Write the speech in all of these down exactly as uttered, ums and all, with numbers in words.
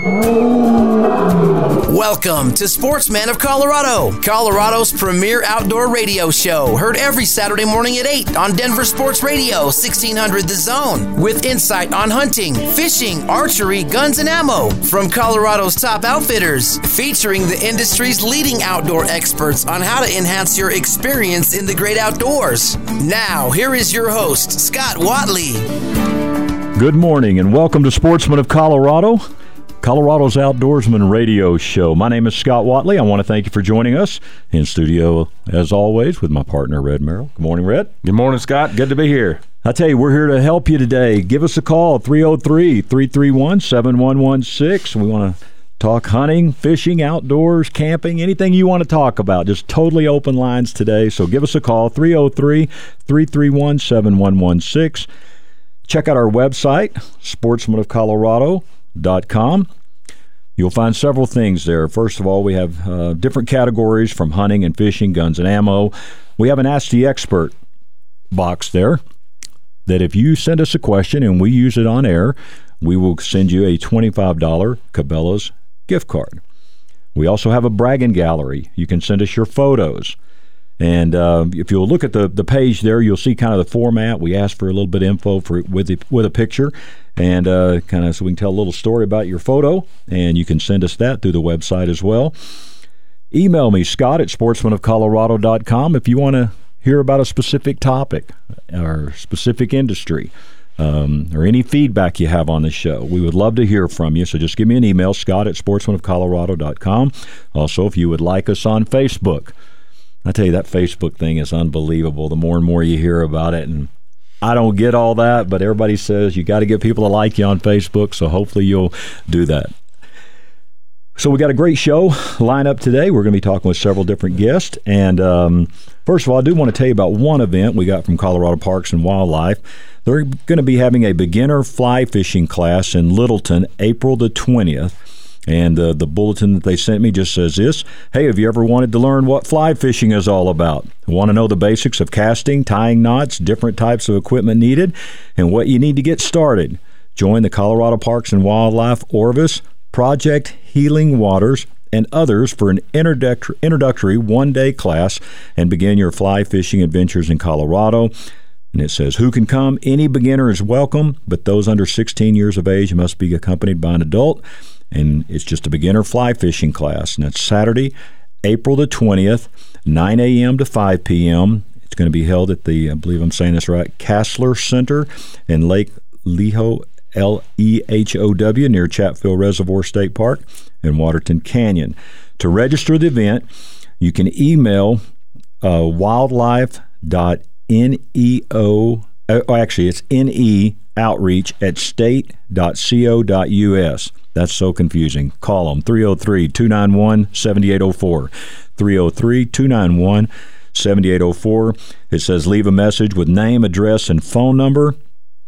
Welcome to Sportsman of Colorado, Colorado's premier outdoor radio show, heard every Saturday morning at eight on Denver Sports Radio, sixteen hundred The Zone, with insight on hunting, fishing, archery, guns, and ammo from Colorado's top outfitters, featuring the industry's leading outdoor experts on how to enhance your experience in the great outdoors. Now, here is your host, Scott Watley. Good morning and welcome to Sportsman of Colorado, Colorado's Outdoorsman radio show. My name is Scott Watley. I want to thank you for joining us in studio, as always, with my partner, Red Merrill. Good morning, Red. Good morning, Scott. Good to be here. I tell you, we're here to help you today. Give us a call, three oh three, three three one, seven one one six. We want to talk hunting, fishing, outdoors, camping, anything you want to talk about. Just totally open lines today. So give us a call, three oh three, three three one, seven one one six. Check out our website, sportsman of colorado dot com. You'll find several things there. First of all, we have uh, different categories from hunting and fishing, guns and ammo. We have an Ask the Expert box there that if you send us a question and we use it on air, we will send you a twenty-five dollars Cabela's gift card. We also have a bragging gallery. You can send us your photos. And uh, if you'll look at the, the page there, you'll see kind of the format. We ask for a little bit of info for with the, with a picture, and uh, kind of so we can tell a little story about your photo, and you can send us that through the website as well. Email me, Scott at sportsman of colorado dot com, if you want to hear about a specific topic or specific industry, um, or any feedback you have on the show. We would love to hear from you, so just give me an email, Scott at sportsman of colorado dot com. Also, if you would like us on Facebook. I tell you, that Facebook thing is unbelievable. The more and more you hear about it, and I don't get all that, but everybody says you got to get people to like you on Facebook, so hopefully you'll do that. So we got a great show lined up today. We're going to be talking with several different guests, and um, first of all, I do want to tell you about one event we got from Colorado Parks and Wildlife. They're going to be having a beginner fly fishing class in Littleton, April the twentieth. And uh, the bulletin that they sent me just says this: hey, have you ever wanted to learn what fly fishing is all about? Want to know the basics of casting, tying knots, different types of equipment needed, and what you need to get started? Join the Colorado Parks and Wildlife, Orvis, Project Healing Waters, and others for an introductory, introductory one-day class and begin your fly fishing adventures in Colorado. And it says, who can come? Any beginner is welcome, but those under sixteen years of age must be accompanied by an adult. And it's just a beginner fly fishing class. And it's Saturday, April the twentieth, nine a.m. to five p.m. It's going to be held at the, I believe I'm saying this right, Kassler Center in Lake Lehow, L E H O W, near Chatfield Reservoir State Park in Waterton Canyon. To register the event, you can email uh, wildlife dot neo, uh, actually it's ne outreach at state dot co dot u s. That's so confusing. Call them, three oh three, two nine one, seven eight oh four. three oh three, two nine one, seven eight oh four. It says leave a message with name, address, and phone number,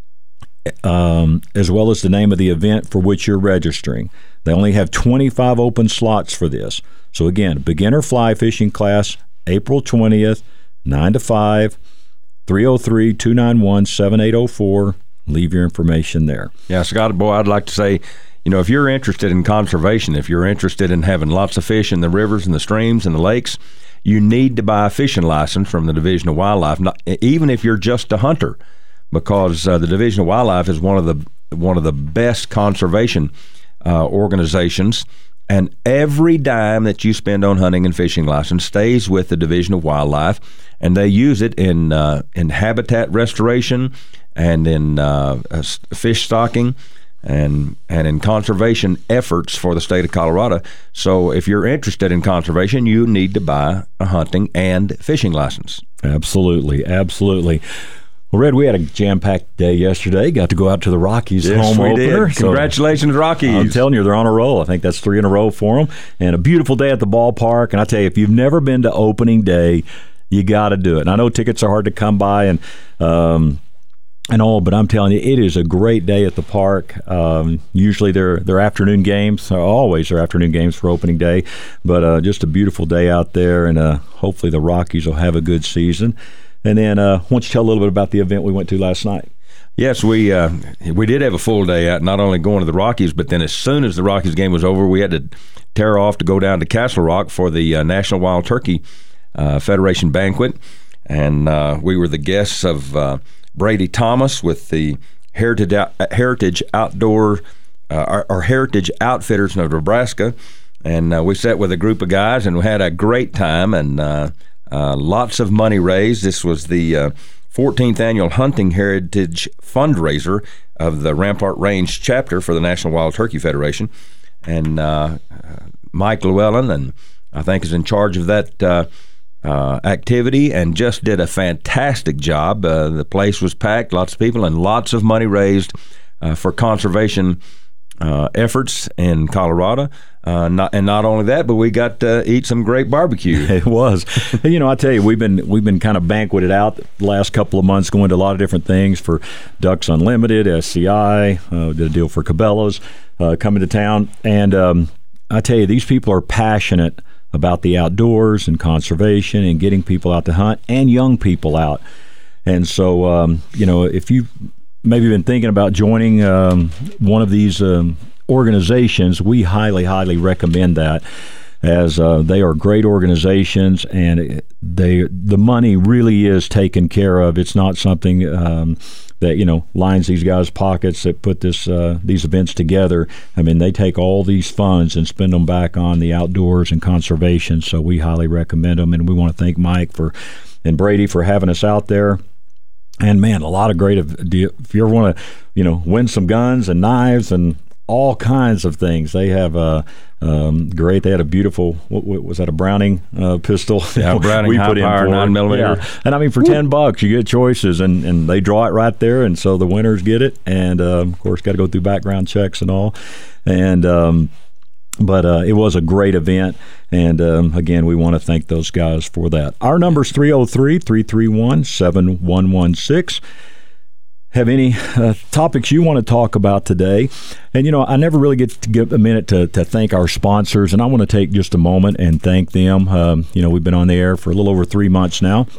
um, as well as the name of the event for which you're registering. They only have twenty-five open slots for this. So again, beginner fly fishing class, April twentieth, nine to five, three oh three, two nine one, seven eight oh four. Leave your information there. Yeah, Scott, boy, I'd like to say, you know, if you're interested in conservation, if you're interested in having lots of fish in the rivers and the streams and the lakes, you need to buy a fishing license from the Division of Wildlife, not, even if you're just a hunter, because uh, the Division of Wildlife is one of the one of the best conservation uh, organizations, and every dime that you spend on hunting and fishing license stays with the Division of Wildlife, and they use it in uh, in habitat restoration and in uh, fish stocking and and in conservation efforts for the state of Colorado. So if you're interested in conservation, you need to buy a hunting and fishing license. Absolutely, absolutely. Well, Red, we had a jam-packed day yesterday. Got to go out to the Rockies yes, home we opener. Did. Congratulations, so, Rockies. I'm telling you, they're on a roll. I think that's three in a row for them. And a beautiful day at the ballpark. And I tell you, if you've never been to opening day, you got to do it. And I know tickets are hard to come by and um, and all, but I'm telling you, it is a great day at the park. Um, usually they're, they're afternoon games. Always they're afternoon games for opening day. But uh, just a beautiful day out there, and uh, hopefully the Rockies will have a good season. And then uh, why don't you tell a little bit about the event we went to last night? Yes, we uh, we did have a full day out, not only going to the Rockies, but then as soon as the Rockies game was over, we had to tear off to go down to Castle Rock for the uh, National Wild Turkey uh, Federation banquet. And uh, we were the guests of uh, Brady Thomas with the Heritage, Out- Heritage Outdoor, uh, our, our Heritage Outfitters of Nebraska. And uh, we sat with a group of guys and we had a great time, and uh, uh, lots of money raised. This was the uh, fourteenth Annual Hunting Heritage Fundraiser of the Rampart Range chapter for the National Wild Turkey Federation. And uh, Mike Llewellyn, and I think, is in charge of that uh, uh, activity, and just did a fantastic job. Uh, the place was packed, lots of people, and lots of money raised uh, for conservation uh, efforts in Colorado. Uh, not, and not only that, but we got to eat some great barbecue. It was. And, you know, I tell you, we've been we've been kind of banqueted out the last couple of months, going to a lot of different things for Ducks Unlimited, S C I, uh, did a deal for Cabela's uh, coming to town. And um, I tell you, these people are passionate about the outdoors and conservation and getting people out to hunt, and young people out. And so, um, you know, if you've maybe been thinking about joining um, one of these um, organizations, we highly, highly recommend that, as uh, they are great organizations, and they the money really is taken care of. It's not something um, that, you know, lines these guys' pockets that put this uh, these events together. I mean, they take all these funds and spend them back on the outdoors and conservation. So we highly recommend them, and we want to thank Mike for and Brady for having us out there. And man, a lot of great. If you ever want to, you know, win some guns and knives and all kinds of things, they have a um, great. They had a beautiful. What, what was that? A Browning uh, pistol? Yeah, Browning we high put in power for nine millimeter. Yeah. And I mean, for Woo. ten bucks, you get choices, and, and they draw it right there, and so the winners get it. And uh, of course, got to go through background checks and all. And um, but uh, it was a great event, and um, again, we want to thank those guys for that. Our number is three oh three, three three one, seven one one six. Have any uh, topics you want to talk about today? And, you know, I never really get to give a minute to, to thank our sponsors, and I want to take just a moment and thank them. Um, you know, we've been on the air for a little over three months now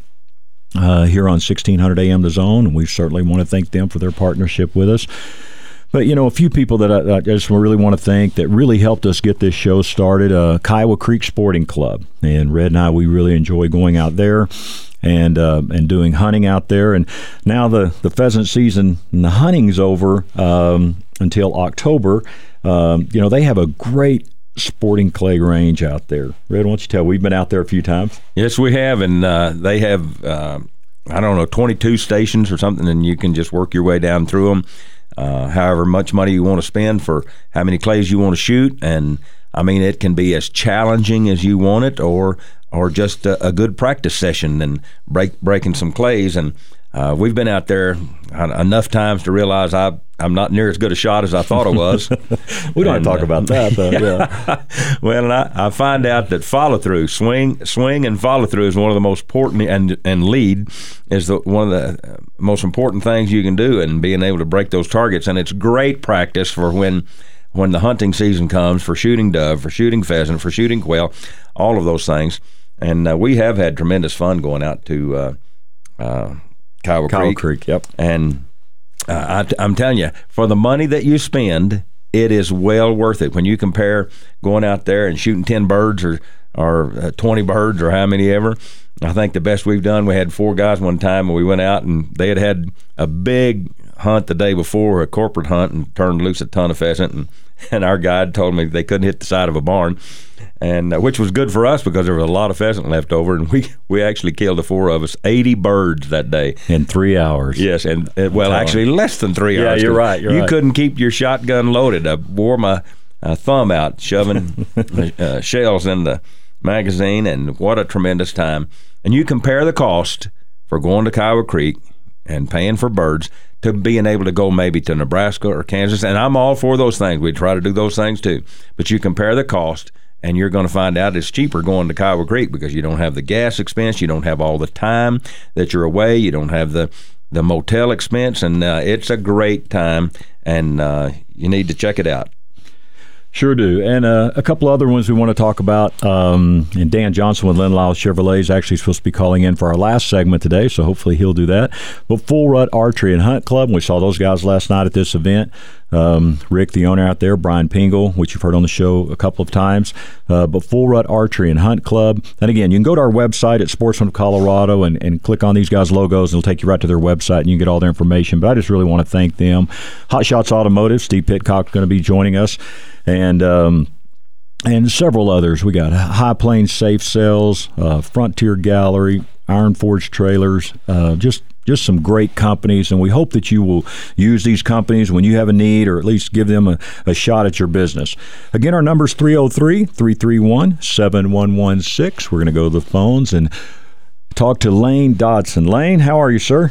uh, here on sixteen hundred A M The Zone, and we certainly want to thank them for their partnership with us. But, you know, a few people that I, I just really want to thank that really helped us get this show started, uh, Kiowa Creek Sporting Club. And Red and I, we really enjoy going out there and uh, and doing hunting out there. And now the, the pheasant season and the hunting's over um, until October. Um, you know, they have a great sporting clay range out there. Red, why don't you tell? We've been out there a few times. Yes, we have, and uh, they have, uh, I don't know, twenty-two stations or something, and you can just work your way down through them. Uh, however much money you want to spend for how many clays you want to shoot. And I mean, it can be as challenging as you want it, or or just a, a good practice session and break breaking some clays. And uh, we've been out there enough times to realize I, I'm not near as good a shot as I thought I was. We don't and, talk uh, about that, though. Yeah. Well, and I, I find out that follow through, swing, swing, and follow through is one of the most important, and and lead is the one of the most important things you can do, and being able to break those targets. And it's great practice for when when the hunting season comes, for shooting dove, for shooting pheasant, for shooting quail, all of those things. And uh, we have had tremendous fun going out to uh, uh, Kiowa, Kiowa Creek. Creek. Yep. And uh, I, I'm telling you, for the money that you spend, it is well worth it. When you compare going out there and shooting ten birds or or uh, twenty birds or how many ever, I think the best we've done, we had four guys one time, and we went out and they had had a big hunt the day before, a corporate hunt, and turned loose a ton of pheasant, and, and our guide told me they couldn't hit the side of a barn, and uh, which was good for us because there was a lot of pheasant left over, and we we actually killed, the four of us, eighty birds that day in three hours. Yes, and uh, well, actually less than three yeah, hours. Yeah, you're right. You're you right. couldn't keep your shotgun loaded. I wore my uh, thumb out shoving uh, shells in the magazine, and what a tremendous time. And you compare the cost for going to Kiowa Creek and paying for birds to being able to go maybe to Nebraska or Kansas, and I'm all for those things. We try to do those things too. But you compare the cost, and you're going to find out it's cheaper going to Kiowa Creek because you don't have the gas expense, you don't have all the time that you're away, you don't have the, the motel expense, and uh, it's a great time, and uh, you need to check it out. Sure do. And uh, a couple other ones we want to talk about. Um, and Dan Johnson with Lynn Lyle Chevrolet is actually supposed to be calling in for our last segment today, so hopefully he'll do that. But Full Rut Archery and Hunt Club, we saw those guys last night at this event. Um, Rick, the owner out there, Brian Pingle, which you've heard on the show a couple of times. Uh, but Full Rut Archery and Hunt Club. And again, you can go to our website at Sportsman of Colorado and, and click on these guys' logos, and it'll take you right to their website, and you can get all their information. But I just really want to thank them. Hot Shots Automotive, Steve Pitcock is going to be joining us. And um, and several others. We got High Plains Safe Sales, uh, Frontier Gallery, Iron Forge Trailers, uh, just just some great companies, and we hope that you will use these companies when you have a need, or at least give them a, a shot at your business. Again, our number is three oh three, three three one, seven one one six. We're going to go to the phones and talk to Lane Dodson. Lane, how are you, sir?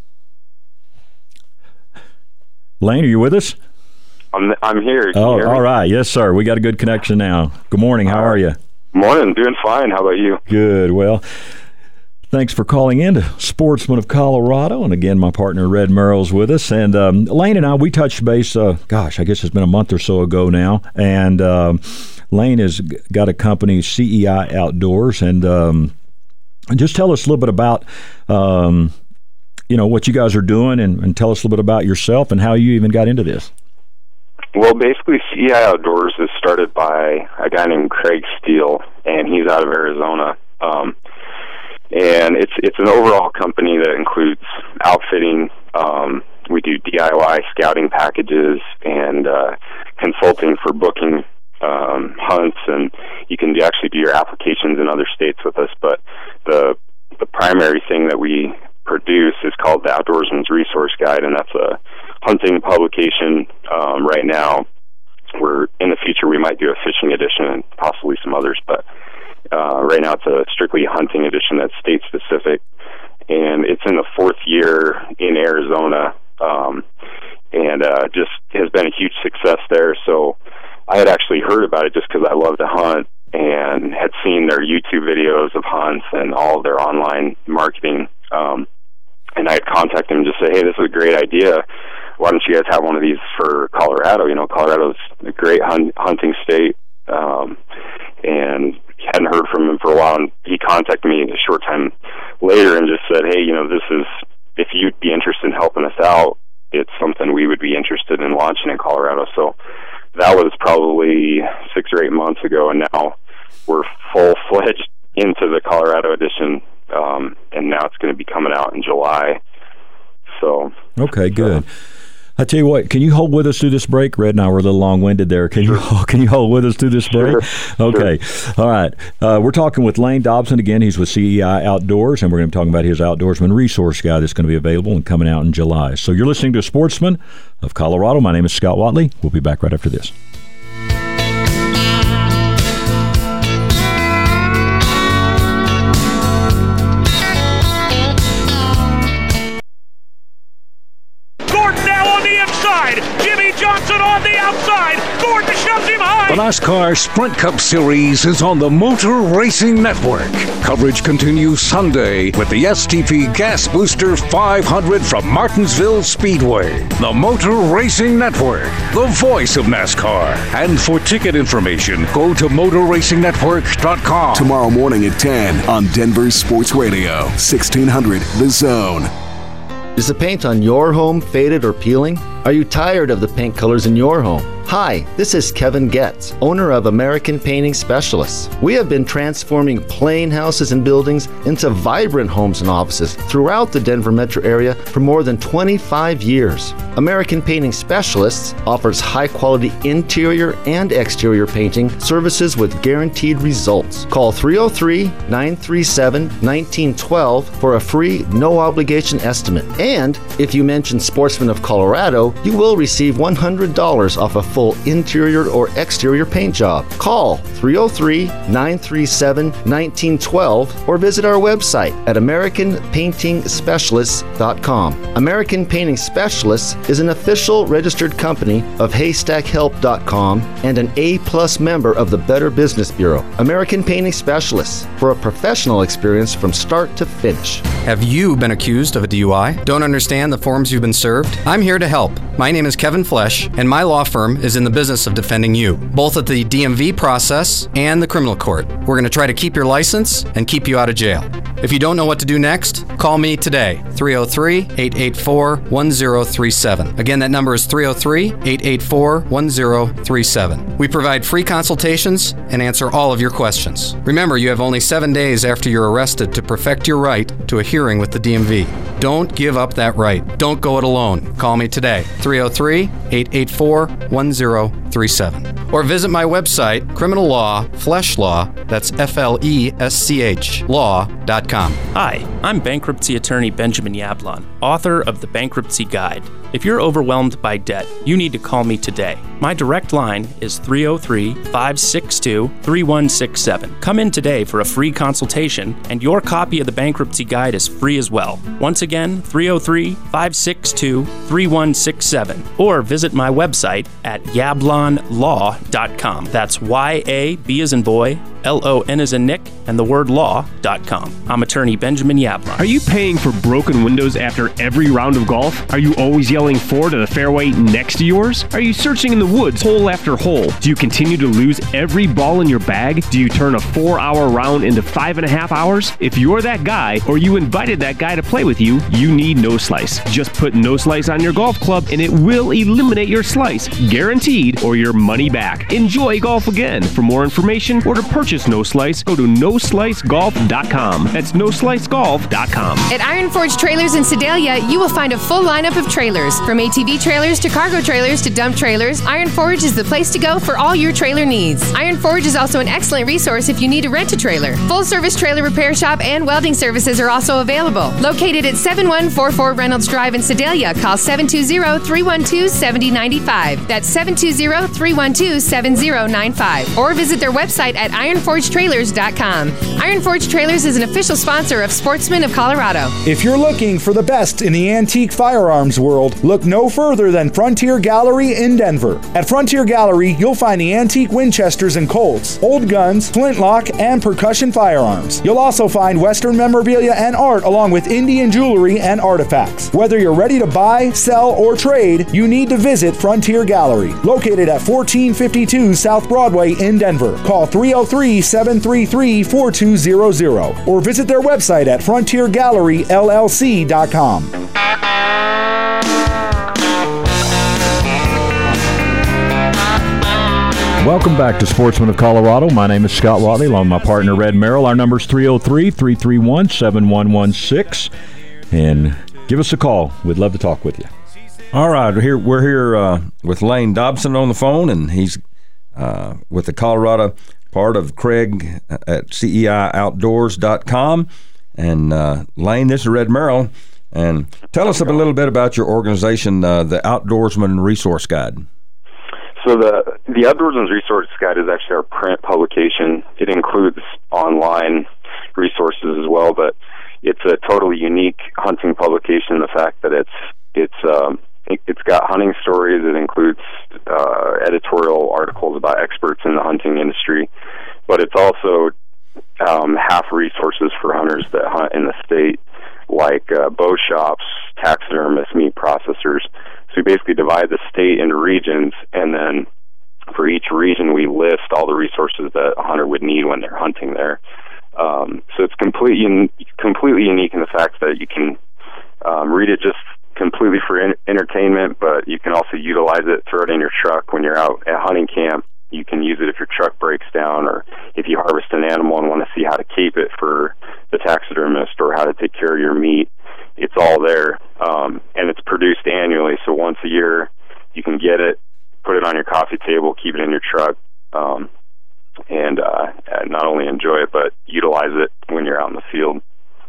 Lane, are you with us? I'm I'm here. Can Oh, all right. Yes, sir. We got a good connection now. Good morning. How are you? Morning. Doing fine. How about you? Good. Well, thanks for calling in to Sportsman of Colorado. And again, my partner Red Merrill's with us. And um, Lane and I, we touched base, uh, gosh, I guess it's been a month or so ago now. And um, Lane has got a company, C E I Outdoors. And um, just tell us a little bit about, um, you know, what you guys are doing, and, and tell us a little bit about yourself and how you even got into this. Well, basically, C E I Outdoors is started by a guy named Craig Steele, and he's out of Arizona. Um, and it's it's an overall company that includes outfitting. Um, we do D I Y scouting packages and uh, consulting for booking um, hunts, and you can do, actually do your applications in other states with us. But the the primary thing that we produce is called the Outdoorsman's Resource Guide, and that's a hunting publication. Um, right now, we're in the future we might do a fishing edition and possibly some others, but uh, right now it's a strictly hunting edition that's state specific, and it's in the fourth year in Arizona, um, and uh, just has been a huge success there. So I had actually heard about it just because I love to hunt, and had seen their YouTube videos of hunts and all of their online marketing. Um, and I had contacted them and just say, hey, this is a great idea. Why don't you guys have one of these for Colorado? You know, Colorado's a great hunt, hunting state. Um, and hadn't heard from him for a while, and he contacted me a short time later and just said, hey, you know, this is, if you'd be interested in helping us out, it's something we would be interested in launching in Colorado. So that was probably six or eight months ago, and now we're full-fledged into the Colorado edition, um, and now it's going to be coming out in July. So okay, good. Uh, I tell you what, can you hold with us through this break? Red and I were a little long-winded there. Can sure. you can you hold with us through this break? Sure. Okay. Sure. All right. Uh, we're talking with Lane Dobson again. He's with C E I Outdoors, and we're going to be talking about his Outdoorsman Resource Guide that's going to be available and coming out in July. So you're listening to Sportsman of Colorado. My name is Scott Watley. We'll be back right after this. Jimmy Johnson on the outside. Gordon shoves him high. The NASCAR Sprint Cup Series is on the Motor Racing Network. Coverage continues Sunday with the S T P Gas Booster five hundred from Martinsville Speedway. The Motor Racing Network, the voice of NASCAR. And for ticket information, go to motor racing network dot com. Tomorrow morning at ten on Denver Sports Radio, sixteen hundred The Zone. Is the paint on your home faded or peeling? Are you tired of the paint colors in your home? Hi, this is Kevin Getz, owner of American Painting Specialists. We have been transforming plain houses and buildings into vibrant homes and offices throughout the Denver metro area for more than twenty-five years. American Painting Specialists offers high-quality interior and exterior painting services with guaranteed results. Call three oh three, nine three seven, one nine one two for a free, no-obligation estimate. And if you mention Sportsman of Colorado, you will receive one hundred dollars off a full interior or exterior paint job. Call three oh three, nine three seven, one nine one two or visit our website at american painting specialists dot com. American Painting Specialists is an official registered company of haystack help dot com and an A-plus member of the Better Business Bureau. American Painting Specialists, for a professional experience from start to finish. Have you been accused of a D U I? Don't understand the forms you've been served? I'm here to help. My name is Kevin Flesh, and my law firm is in the business of defending you, both at the D M V process and the criminal court. We're going to try to keep your license and keep you out of jail. If you don't know what to do next, call me today, three oh three, eight eight four, one oh three seven. Again, that number is three oh three, eight eight four, one oh three seven. We provide free consultations and answer all of your questions. Remember, you have only seven days after you're arrested to perfect your right to a hearing with the D M V. Don't give up that right. Don't go it alone. Call me today, three oh three, eight eight four, one oh three seven. Or visit my website, Criminal Law, Flesh Law, that's F L E S C H, law dot com. Hi, I'm bankruptcy attorney Benjamin Yablon, author of The Bankruptcy Guide. If you're overwhelmed by debt, you need to call me today. My direct line is three oh three, five six two, three one six seven. Come in today for a free consultation, and your copy of The Bankruptcy Guide is free as well. Once again, three oh three, five six two, three one six seven. Or visit my website at yablon law dot com. That's Y A B as in boy, L O N as in Nick, and the word law dot com. I'm attorney Benjamin Yablon. Are you paying for broken windows after every round of golf? Are you always yelling four to the fairway next to yours? Are you searching in the woods hole after hole? Do you continue to lose every ball in your bag? Do you turn a four-hour round into five and a half hours? If you're that guy, or you invited that guy to play with you, you need No Slice. Just put No Slice on your golf club and it will eliminate your slice, guaranteed, or your money back. Enjoy golf again. For more information or to purchase No Slice, go to no slice golf dot com. That's no slice golf dot com. At Iron Forge Trailers in Sedalia, you will find a full lineup of trailers. From A T V trailers to cargo trailers to dump trailers, Iron Forge is the place to go for all your trailer needs. Iron Forge is also an excellent resource if you need to rent a trailer. Full-service trailer repair shop and welding services are also available. Located at seven one four four Reynolds Drive in Sedalia, call seven two zero, three one two, seven zero nine five. That's seven two zero, three one two, seven zero nine five. Or visit their website at iron forge trailers dot com. Iron Forge Trailers is an official sponsor of Sportsmen of Colorado. If you're looking for the best in the antique firearms world, look no further than Frontier Gallery in Denver. At Frontier Gallery, you'll find the antique Winchesters and Colts, old guns, flintlock, and percussion firearms. You'll also find Western memorabilia and art along with Indian jewelry and artifacts. Whether you're ready to buy, sell, or trade, you need to visit Frontier Gallery, located at fourteen fifty-two South Broadway in Denver. Call three oh three, seven three three, four two zero zero or visit their website at frontier gallery L L C dot com. Welcome back to Sportsman of Colorado. My name is Scott Watley, along with my partner Red Merrill. Our number is three oh three, three three one, seven one one six. And give us a call. We'd love to talk with you. All right, we're here, we're here uh, with Lane Dobson on the phone, and he's uh, with the Colorado part of Craig at C E I outdoors dot com. And uh, Lane, this is Red Merrill. And tell us a little bit about your organization, uh, the Outdoorsman Resource Guide. So the the Outdoorsman's Resource Guide is actually our print publication. It includes online resources as well, but it's a totally unique hunting publication. The fact that it's it's um, it, it's got hunting stories. It includes uh, editorial articles about experts in the hunting industry, but it's also um, half resources for hunters that hunt in the state, like uh, bow shops, taxidermists, meat processors. So we basically divide the state into regions, and then for each region we list all the resources that a hunter would need when they're hunting there. Um, so it's completely completely unique in the fact that you can um, read it just completely for in- entertainment, but you can also utilize it, throw it in your truck when you're out at hunting camp. You can use it if your truck breaks down, or if you harvest an animal and want to see how to keep it for the taxidermist, or how to take care of your meat. It's all there, um, and it's produced annually, so once a year you can get it, put it on your coffee table, keep it in your truck, um, and, uh, and not only enjoy it, but utilize it when you're out in the field.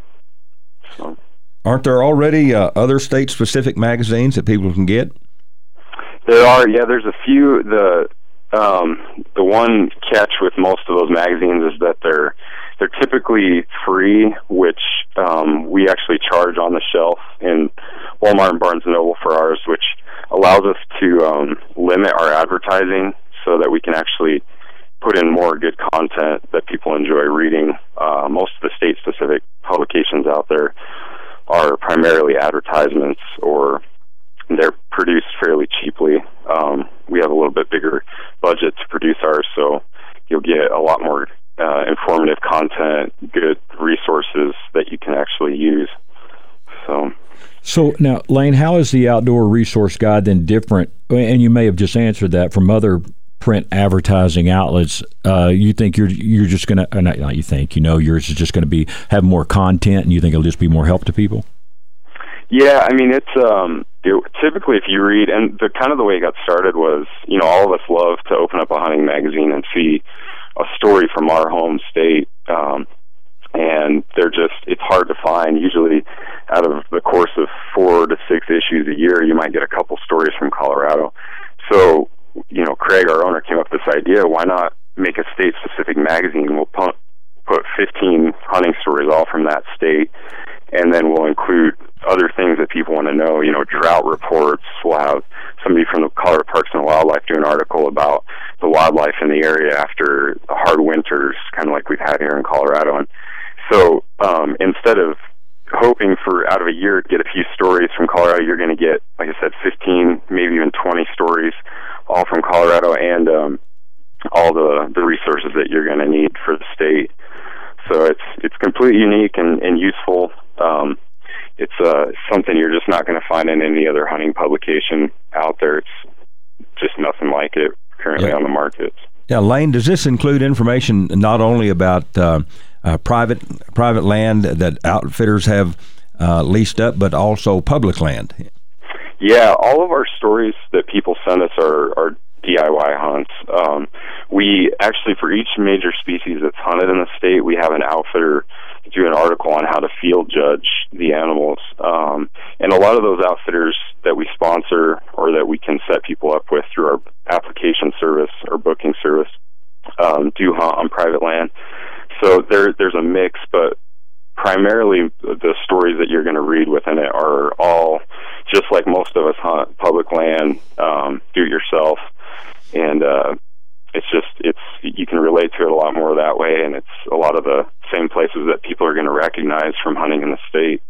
So. Aren't there already uh, other state-specific magazines that people can get? There are, yeah. There's a few. The um, the one catch with most of those magazines is that they're they're typically free, which um, we actually charge on the shelf in Walmart and Barnes and Noble for ours, which allows us to um, limit our advertising so that we can actually put in more good content that people enjoy reading. Uh, most of the state-specific publications out there are primarily advertisements, or they're produced fairly cheaply. Um, we have a little bit bigger budget to produce ours, so you'll get a lot more uh, informative content, good resources that you can actually use. So, so now, Lane, how is the Outdoor Resource Guide then different? And you may have just answered that from other print advertising outlets. Uh, you think you're you're just going to, not, not you think, you know, yours is just going to be have more content, and you think it'll just be more help to people? Yeah, I mean, it's um, it, typically if you read, and the kind of the way it got started was, you know, all of us love to open up a hunting magazine and see a story from our home state, um, and they're just, it's hard to find. Usually out of the course of four to six issues a year, you might get a couple stories from Colorado. So, you know, Craig, our owner, came up with this idea, why not make a state-specific magazine? We'll put, put fifteen hunting stories all from that state, and then we'll include other things that people want to know, you know, drought reports. We'll have somebody from the Colorado Parks and Wildlife do an article about the wildlife in the area after the hard winters, kind of like we've had here in Colorado. And so um, instead of hoping for out of a year to get a few stories from Colorado, you're going to get, like I said, fifteen, maybe even twenty stories all from Colorado, and um, all the, the resources that you're going to need for the state. So it's it's completely unique and, and useful. Um, it's uh, something you're just not going to find in any other hunting publication out there. It's just nothing like it currently yeah. on the market. Yeah, Lane, does this include information not only about uh, uh, private private land that outfitters have uh, leased up, but also public land? Yeah, all of our stories that people send us are, are D I Y hunts. Um, we actually, for each major species that's hunted in the state, we have an outfitter do an article on how to field judge the animals. Um, and a lot of those outfitters that we sponsor or that we can set people up with through our application service or booking service um, do hunt on private land. So there, there's a mix, but primarily the stories that you're going to read within it are all just like most of us hunt public land, um, do it yourself, and uh, it's just it's you can relate to it a lot more that way, and it's a lot of the same places that people are going to recognize from hunting in the state.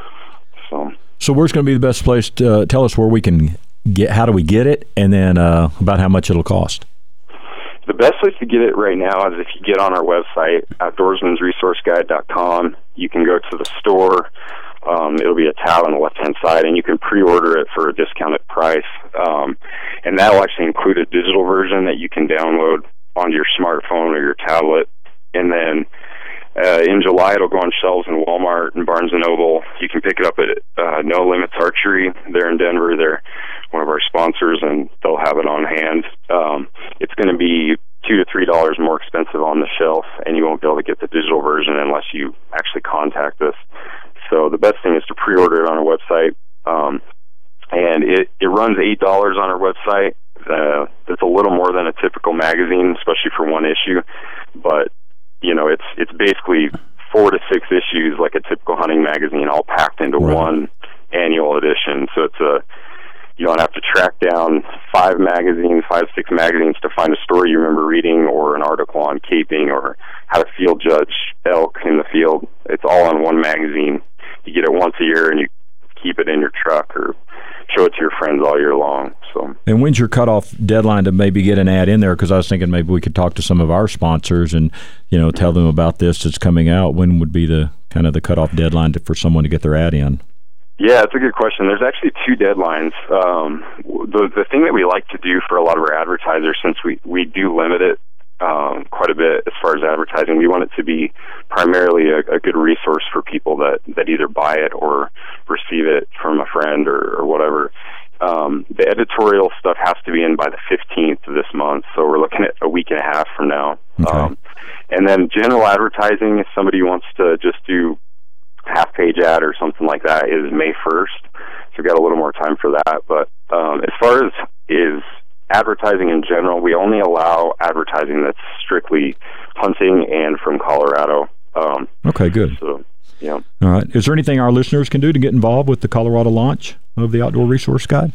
So, so where's going to be the best place to uh, tell us where we can get? How do we get it, and then uh, about how much it'll cost? The best place to get it right now is if you get on our website, outdoorsmans resource guide dot com. You can go to the store. Um, it'll be a tab on the left-hand side, and you can pre-order it for a discounted price. Um, and that will actually include a digital version that you can download onto your smartphone or your tablet. And then uh, in July, it'll go on shelves in Walmart and Barnes and Noble. You can pick it up at uh, No Limits Archery. They're in Denver. They're one of our sponsors, and they'll have it on hand. Um, it's going to be two to three dollars more expensive on the shelf, and you won't be able to get the digital version unless you actually contact us. So the best thing is to pre-order it on our website, um, and it, it runs eight dollars on our website. Uh, it's a little more than a typical magazine, especially for one issue, but you know it's it's basically four to six issues like a typical hunting magazine, all packed into right. one annual edition. So it's a you don't have to track down five magazines, five, six magazines to find a story you remember reading or an article on caping or how to field judge elk in the field. It's all on one magazine. You get it once a year and you keep it in your truck or show it to your friends all year long. So. And when's your cutoff deadline to maybe get an ad in there? Because I was thinking maybe we could talk to some of our sponsors and, you know, tell them about this that's coming out. When would be the kind of the cutoff deadline to, for someone to get their ad in? Yeah, it's a good question. There's actually two deadlines. Um, the the thing that we like to do for a lot of our advertisers, since we, we do limit it um, quite a bit as far as advertising, we want it to be primarily a, a good resource for people that, that either buy it or receive it from a friend or, or whatever. Um, the editorial stuff has to be in by the fifteenth of this month, so we're looking at a week and a half from now. Okay. Um, and then general advertising, if somebody wants to just do half-page ad or something like that, is May first, so we've got a little more time for that. But um, as far as is advertising in general, we only allow advertising that's strictly hunting and from Colorado. Um, okay, good. So, yeah. All right. Is there anything our listeners can do to get involved with the Colorado launch of the Outdoor Resource Guide?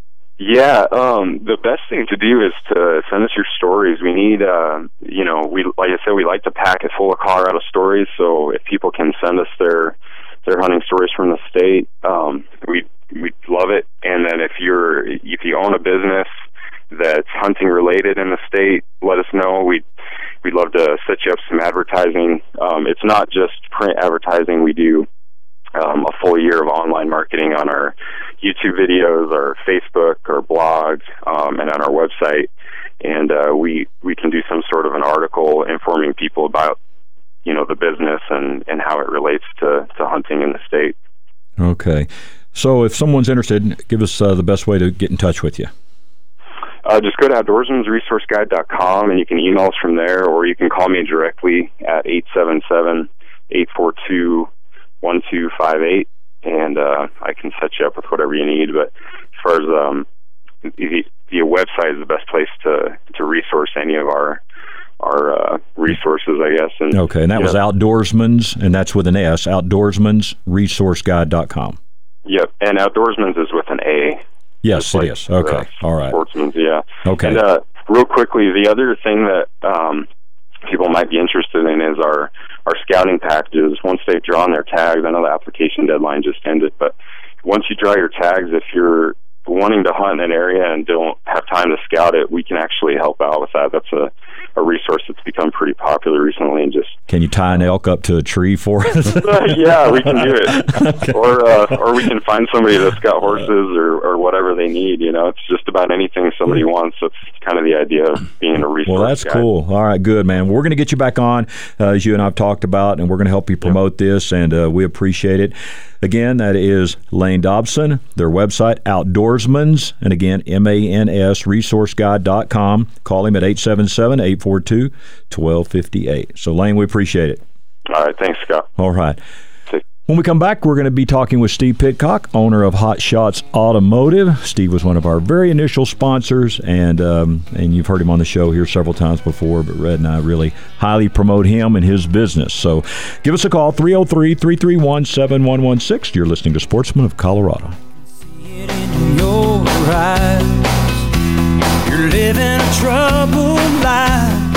Yeah, um, the best thing to do is to send us your stories. We need, uh, you know, we like I said, we like to pack it full of Colorado stories. So if people can send us their their hunting stories from the state, um, we we'd love it. and then if you're if you own a business that's hunting related in the state, let us know. We we'd love to set you up some advertising. Um, it's not just print advertising. We do um, a full year of online marketing on our YouTube videos, our Facebook, our blog, um, and on our website. And uh, we we can do some sort of an article informing people about, you know, the business and, and how it relates to, to hunting in the state. Okay. So if someone's interested, give us uh, the best way to get in touch with you. Uh, just go to outdoorsmans resource guide dot com, and you can email us from there, or you can call me directly at eight seven seven, eight four two, one two five eight, and uh, I can set you up with whatever you need. But as far as um, the, the website is the best place to, to resource any of our our uh, resources, I guess. And, okay, and that was know. Outdoorsmans, and that's with an S, outdoorsmans resource guide dot com. Yep, and Outdoorsmans is with an A. Yes, it is. Okay, uh, all right. Sportsman's, yeah. Okay. And uh, real quickly, the other thing that um, people might be interested in is our, our scouting packages. Once they've drawn their tags, I know the application deadline just ended, but once you draw your tags, if you're wanting to hunt in an area and don't have time to scout it, we can actually help out with that. That's a, a resource that's become pretty popular recently. And just can you tie an elk up to a tree for us? Yeah, we can do it. Okay. Or uh, or we can find somebody that's got horses or, or whatever they need. You know, it's just about anything somebody wants. That's kind of the idea of being a resource. Well, that's guide. Cool. All right, good, man. We're going to get you back on, uh, as you and I have talked about, and we're going to help you promote yep. this, and uh, we appreciate it. Again, that is Lane Dobson, their website, Outdoorsmans, and again, M A N S, resource guide dot com. Call him at eight seven seven, eight four two, one two five eight. So, Lane, we appreciate it. All right, thanks, Scott. All right. When we come back, we're going to be talking with Steve Pitcock, owner of Hot Shots Automotive. Steve was one of our very initial sponsors, and um, and you've heard him on the show here several times before, but Red and I really highly promote him and his business. So give us a call, three oh three, three three one, seven one one six. You're listening to Sportsman of Colorado. See it in your eyes. You're living a troubled life,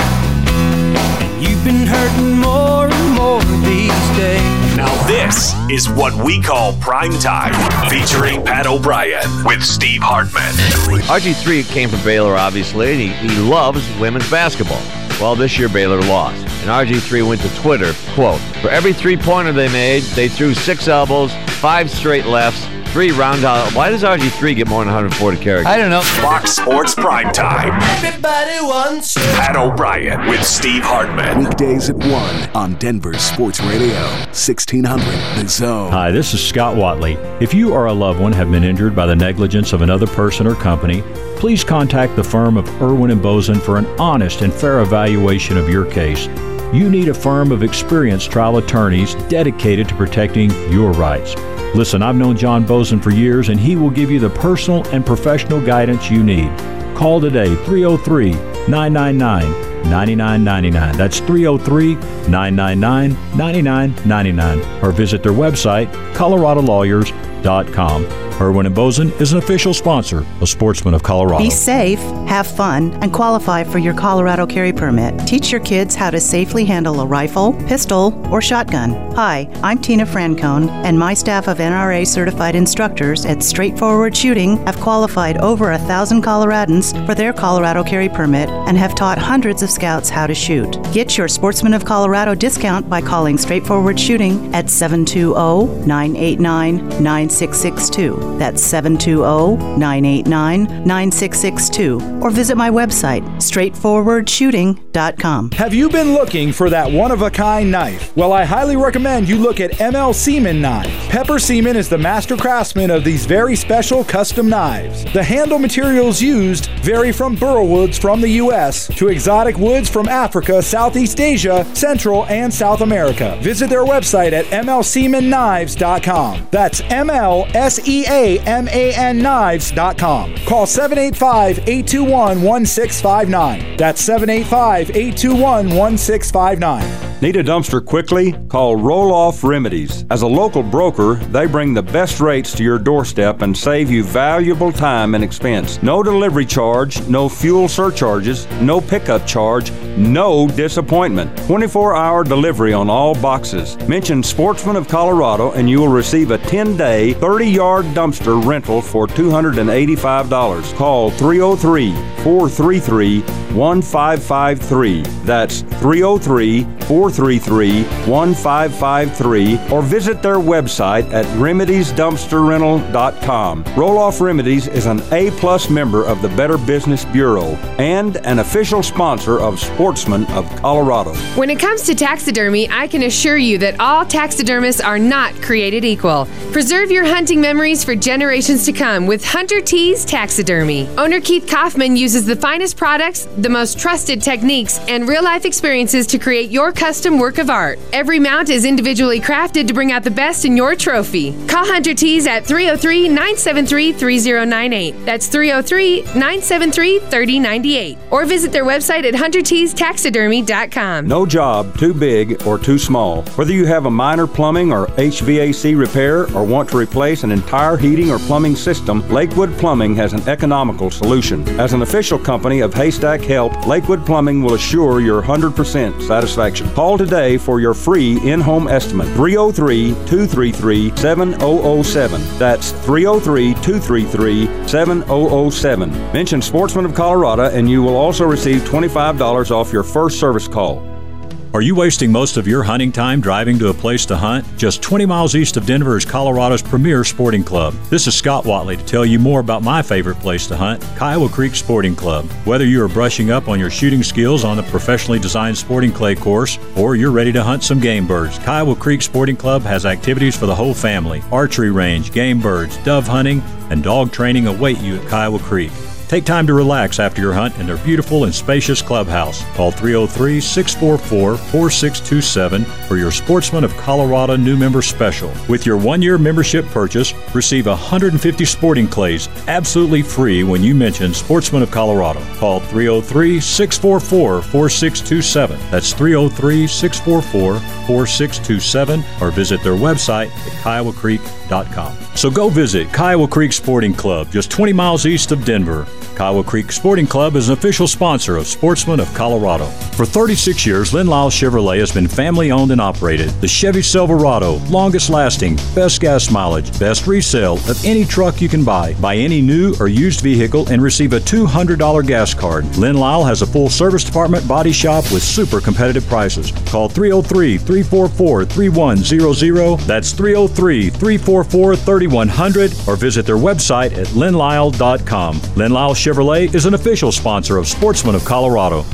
and you've been hurting more and more these days. Now this is what we call Prime Time, featuring Pat O'Brien with Steve Hartman. R G three came from Baylor, obviously, and he, he loves women's basketball. Well, this year Baylor lost, and R G three went to Twitter, quote, "For every three-pointer they made, they threw six elbows, five straight lefts, three roundhouse." Why does R G three get more than one hundred forty carries? I don't know. Fox Sports Prime Time. Everybody wants Pat O'Brien with Steve Hartman. Weekdays at one on Denver Sports Radio, sixteen hundred The Zone. Hi, this is Scott Watley. If you or a loved one have been injured by the negligence of another person or company, please contact the firm of Irwin and Bozen for an honest and fair evaluation of your case. You need a firm of experienced trial attorneys dedicated to protecting your rights. Listen, I've known John Bozen for years, and he will give you the personal and professional guidance you need. Call today, three oh three, nine nine nine, nine nine nine nine. That's three oh three, nine nine nine, nine nine nine nine. Or visit their website, colorado lawyers dot com. Irwin and Bozen is an official sponsor of Sportsman of Colorado. Be safe, have fun, and qualify for your Colorado carry permit. Teach your kids how to safely handle a rifle, pistol, or shotgun. Hi, I'm Tina Francone, and my staff of N R A-certified instructors at Straightforward Shooting have qualified over a thousand Coloradans for their Colorado carry permit and have taught hundreds of scouts how to shoot. Get your Sportsman of Colorado discount by calling Straightforward Shooting at seven two zero, nine eight nine, nine six six two. That's seven two zero, nine eight nine, nine six six two. Or visit my website, straightforward shooting dot com. Have you been looking for that one-of-a-kind knife? Well, I highly recommend you look at M L Seaman Knives. Pepper Seaman is the master craftsman of these very special custom knives. The handle materials used vary from burl woods from the U S to exotic woods from Africa, Southeast Asia, Central, and South America. Visit their website at M L seaman knives dot com. That's M L S E A M A N knives dot com. Call seven eight five, eight two one, one six five nine. That's seven eight five, eight two one, one six five nine. Need a dumpster quickly? Call Roll Off Remedies. As a local broker, they bring the best rates to your doorstep and save you valuable time and expense. No delivery charge, no fuel surcharges, no pickup charge, no disappointment. twenty-four hour delivery on all boxes. Mention Sportsman of Colorado and you will receive a ten-day, thirty-yard dumpster rental for two hundred eighty-five dollars. Call three oh three, four three three, one five five three. That's three oh three, four three three, one five five three or visit their website at remedies dumpster rental dot com. Roll-Off Remedies is an A-plus member of the Better Business Bureau and an official sponsor of Sportsman of Colorado. When it comes to taxidermy, I can assure you that all taxidermists are not created equal. Preserve your hunting memories for generations to come with Hunter T's Taxidermy. Owner Keith Kaufman uses the finest products, the most trusted techniques, and real-life experiences to create your custom work of art. Every mount is individually crafted to bring out the best in your trophy. Call Hunter T's at three oh three, nine seven three, three oh nine eight. That's three oh three, nine seven three, three oh nine eight. Or visit their website at hunter tees taxidermy dot com. No job too big or too small. Whether you have a minor plumbing or H V A C repair or want to replace an entire heating or plumbing system, Lakewood Plumbing has an economical solution. As an official company of Haystack Help, Lakewood Plumbing will assure your one hundred percent satisfaction. Call today for your free in-home estimate. three oh three, two three three, seven oh oh seven. That's three oh three, two three three, seven oh oh seven. Mention Sportsman of Colorado and you will also receive twenty-five dollars off your first service call. Are you wasting most of your hunting time driving to a place to hunt? Just twenty miles east of Denver is Colorado's premier sporting club. This is Scott Watley to tell you more about my favorite place to hunt, Kiowa Creek Sporting Club. Whether you are brushing up on your shooting skills on the professionally designed sporting clay course or you're ready to hunt some game birds, Kiowa Creek Sporting Club has activities for the whole family. Archery range, game birds, dove hunting, and dog training await you at Kiowa Creek. Take time to relax after your hunt in their beautiful and spacious clubhouse. Call three oh three, six four four, four six two seven for your Sportsman of Colorado new member special. With your one-year membership purchase, receive one hundred fifty sporting clays absolutely free when you mention Sportsman of Colorado. Call three oh three, six four four, four six two seven. That's three oh three, six four four, four six two seven or visit their website at kiowa creek dot com. So go visit Kiowa Creek Sporting Club, just twenty miles east of Denver. Kiowa Creek Sporting Club is an official sponsor of Sportsman of Colorado. For thirty-six years, Lynn Lyle Chevrolet has been family-owned and operated. The Chevy Silverado, longest lasting, best gas mileage, best resale of any truck you can buy. Buy any new or used vehicle and receive a two hundred dollars gas card. Lynn Lyle has a full service department body shop with super competitive prices. Call three oh three, three four four, three one zero zero. That's three oh three, three four four, three one zero zero or visit their website at lynn lyle dot com. Lynn Lyle Chevrolet is an official sponsor of Sportsman of Colorado.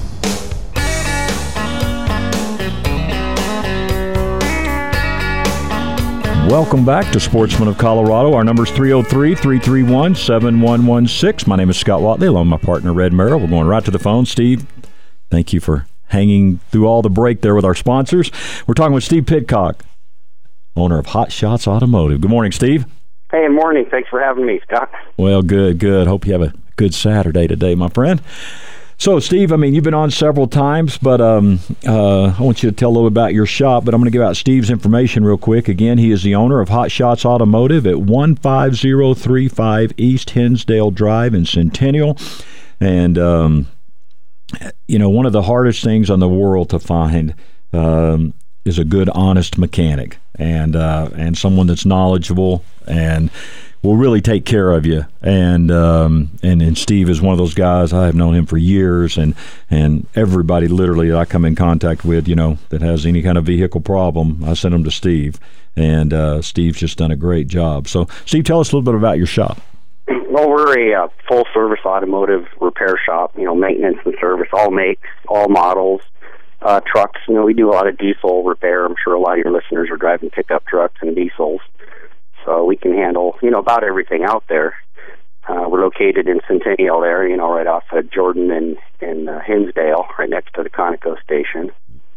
Welcome back to Sportsman of Colorado. Our number is three oh three, three three one, seven one one six. My name is Scott Watley, along with my partner Red Merrill. We're going right to the phone. Steve, thank you for hanging through all the break there with our sponsors. We're talking with Steve Pidcock, owner of Hot Shots Automotive. Good morning, Steve. Hey, morning. Thanks for having me, Scott. Well, good, good. Hope you have a good Saturday today, my friend. So, Steve, I mean, you've been on several times, but um, uh, I want you to tell a little bit about your shop, but I'm going to give out Steve's information real quick. Again, he is the owner of Hot Shots Automotive at one five zero three five East Hinsdale Drive in Centennial. And, um, you know, one of the hardest things in the world to find um, is a good, honest mechanic and uh, and someone that's knowledgeable and will really take care of you. And um, and and Steve is one of those guys. I have known him for years, and and everybody literally that I come in contact with, you know, that has any kind of vehicle problem, I send them to Steve. And uh, Steve's just done a great job. So, Steve, tell us a little bit about your shop. Well, we're a uh, full-service automotive repair shop, you know, maintenance and service, all makes, all models. Uh, trucks, you know, we do a lot of diesel repair. I'm sure a lot of your listeners are driving pickup trucks and diesels. So we can handle, you know, about everything out there. Uh, we're located in Centennial there, you know, right off of Jordan and, and uh, Hinsdale, right next to the Conoco station.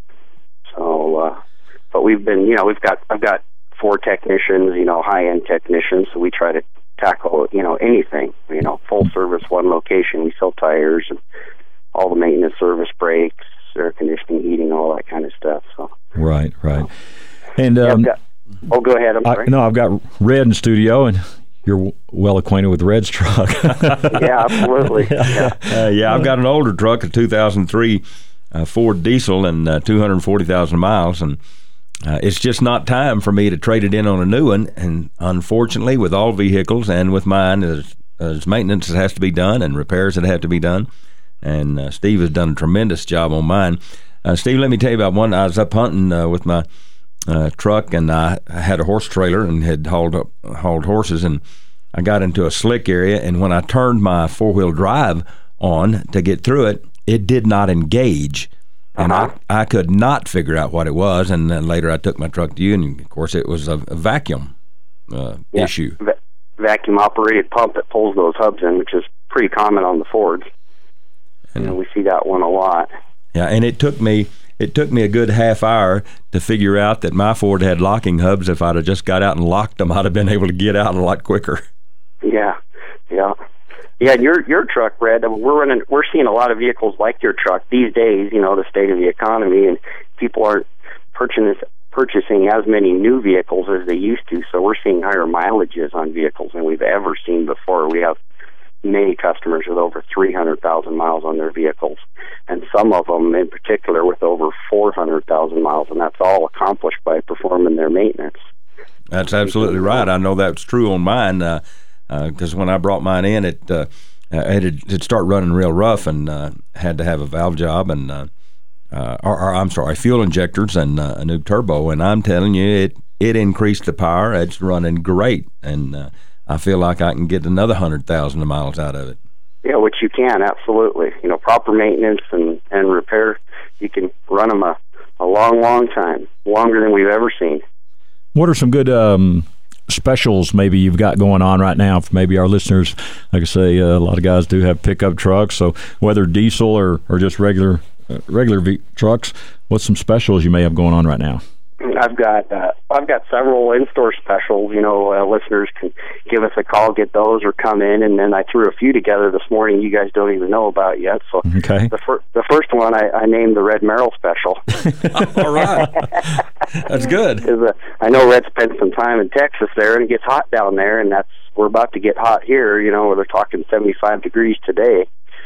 So, uh, but we've been, you know, we've got, I've got four technicians, you know, high-end technicians, so we try to tackle, you know, anything, you know, full service, one location. We sell tires and all the maintenance service, brakes, air conditioning, heating, all that kind of stuff. So right, right. And um, yeah, got, oh, go ahead. I'm sorry. I, no, I've got Red in studio, and you're well acquainted with Red's truck. Yeah, absolutely. Yeah, uh, yeah. I've got an older truck, a two thousand three a Ford diesel and uh, two hundred forty thousand miles, and uh, it's just not time for me to trade it in on a new one. And unfortunately, with all vehicles and with mine, there's, there's maintenance that has to be done and repairs that have to be done. And uh, Steve has done a tremendous job on mine. Uh, Steve, let me tell you about one. I was up hunting uh, with my uh, truck, and I, I had a horse trailer and had hauled up, hauled horses, and I got into a slick area, and when I turned my four-wheel drive on to get through it, it did not engage. And uh-huh. I, I could not figure out what it was, and then later I took my truck to you, and of course it was a, a vacuum uh, yeah. issue. Va- vacuum-operated pump that pulls those hubs in, which is pretty common on the Fords. And, you know, we see that one a lot. Yeah, and it took me it took me a good half hour to figure out that my Ford had locking hubs. If I'd have just got out and locked them, I'd have been able to get out a lot quicker. Yeah, yeah. Yeah, your your truck, Brad. We're running. We're seeing a lot of vehicles like your truck these days. You know, the state of the economy, and people aren't purchasing purchasing as many new vehicles as they used to. So we're seeing higher mileages on vehicles than we've ever seen before. We have many customers with over three hundred thousand miles on their vehicles, and some of them, in particular, with over four hundred thousand miles, and that's all accomplished by performing their maintenance. That's absolutely right. I know that's true on mine. Uh, Because uh, when I brought mine in, it uh, it it started running real rough, and uh, had to have a valve job and uh, uh, or, or I'm sorry, fuel injectors and uh, a new turbo. And I'm telling you, it it increased the power. It's running great, and uh, I feel like I can get another hundred thousand miles out of it. Yeah, which you can absolutely. You know, proper maintenance and, and repair, you can run them a, a long, long time, longer than we've ever seen. What are some good Um specials maybe you've got going on right now for maybe our listeners? Like I say, uh, a lot of guys do have pickup trucks, so whether diesel or, or just regular uh, regular v- trucks, what's some specials you may have going on right now? I've got uh, I've got several in-store specials. You know, uh, listeners can give us a call, get those, or come in. And then I threw a few together this morning you guys don't even know about yet. So okay. the, fir- the first one I, I named the Red Merrill Special. All right. That's good. Uh, I know Red spent some time in Texas there, and it gets hot down there, and that's we're about to get hot here. You know, they're talking seventy-five degrees today.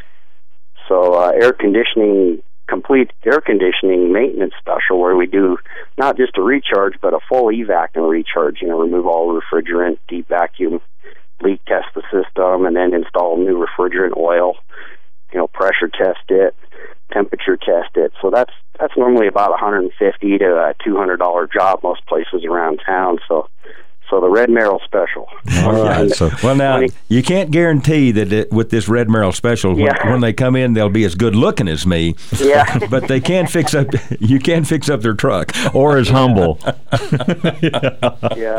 So uh, air conditioning, complete air conditioning maintenance special, where we do not just a recharge, but a full evac and recharge. You know, remove all refrigerant, deep vacuum, leak test the system, and then install new refrigerant oil. You know, pressure test it, temperature test it. So that's that's normally about one hundred fifty to a two hundred dollar job most places around town. So. So the Red Merrill Special. All right. So, well, now you can't guarantee that it, with this Red Merrill Special, when, Yeah. when they come in, they'll be as good looking as me. Yeah. But they can fix up. You can fix up their truck, or as humble. Yeah.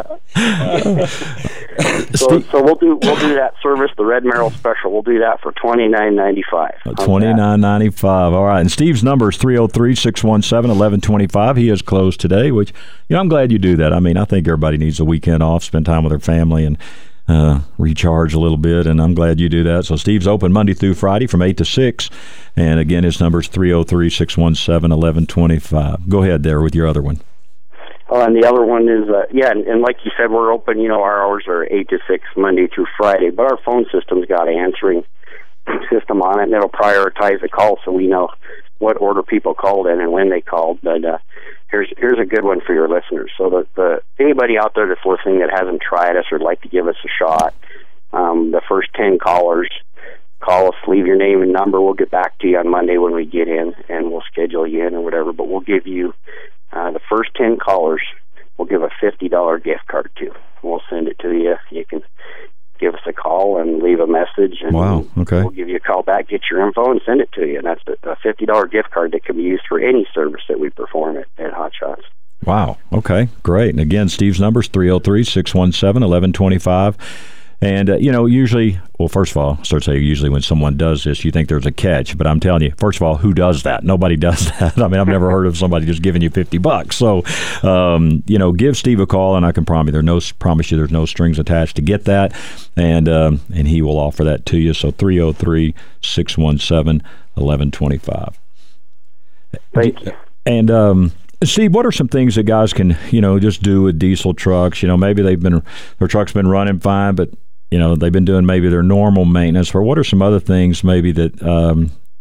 so, so we'll do we'll do that service, the Red Merrill Special. We'll do that for twenty nine ninety five. Twenty nine ninety five. All right. And Steve's number is three oh three, six one seven, one one two five. He is closed today, which you know I'm glad you do that. I mean, I think everybody needs a weekend off, spend time with their family, and uh, recharge a little bit, and I'm glad you do that. So Steve's open Monday through Friday from eight to six, and again, his number is three oh three, six one seven, one one two five. Go ahead there with your other one. Oh, and the other one is, uh, yeah, and, and like you said, we're open, you know, our hours are eight to six Monday through Friday, but our phone system's got an answering system on it, and it'll prioritize the call so we know what order people called in and when they called. But uh, here's here's a good one for your listeners. So the, the anybody out there that's listening that hasn't tried us or would like to give us a shot, um, the first ten callers, call us, leave your name and number. We'll get back to you on Monday when we get in, and we'll schedule you in or whatever. But we'll give you uh, the first ten callers. We'll give a fifty dollar gift card to. We'll send it to you. You can give us a call and leave a message, and wow, okay. we'll give you a call back, get your info, and send it to you. And that's a fifty dollar gift card that can be used for any service that we perform at, at Hot Shots. Wow. Okay, great. And again, Steve's number is three oh three, six one seven, one one two five. And, uh, you know, usually, well, first of all, I start to say usually when someone does this, you think there's a catch. But I'm telling you, first of all, who does that? Nobody does that. I mean, I've never heard of somebody just giving you fifty bucks. So, um, you know, give Steve a call, and I can promise you, there's no, promise you there's no strings attached to get that. And um, and he will offer that to you. So three oh three, six one seven, one one two five. Thank you. And, um, Steve, what are some things that guys can, you know, just do with diesel trucks? You know, maybe they've been, their truck's been running fine, but, you know, they've been doing maybe their normal maintenance. Or what are some other things maybe that, um,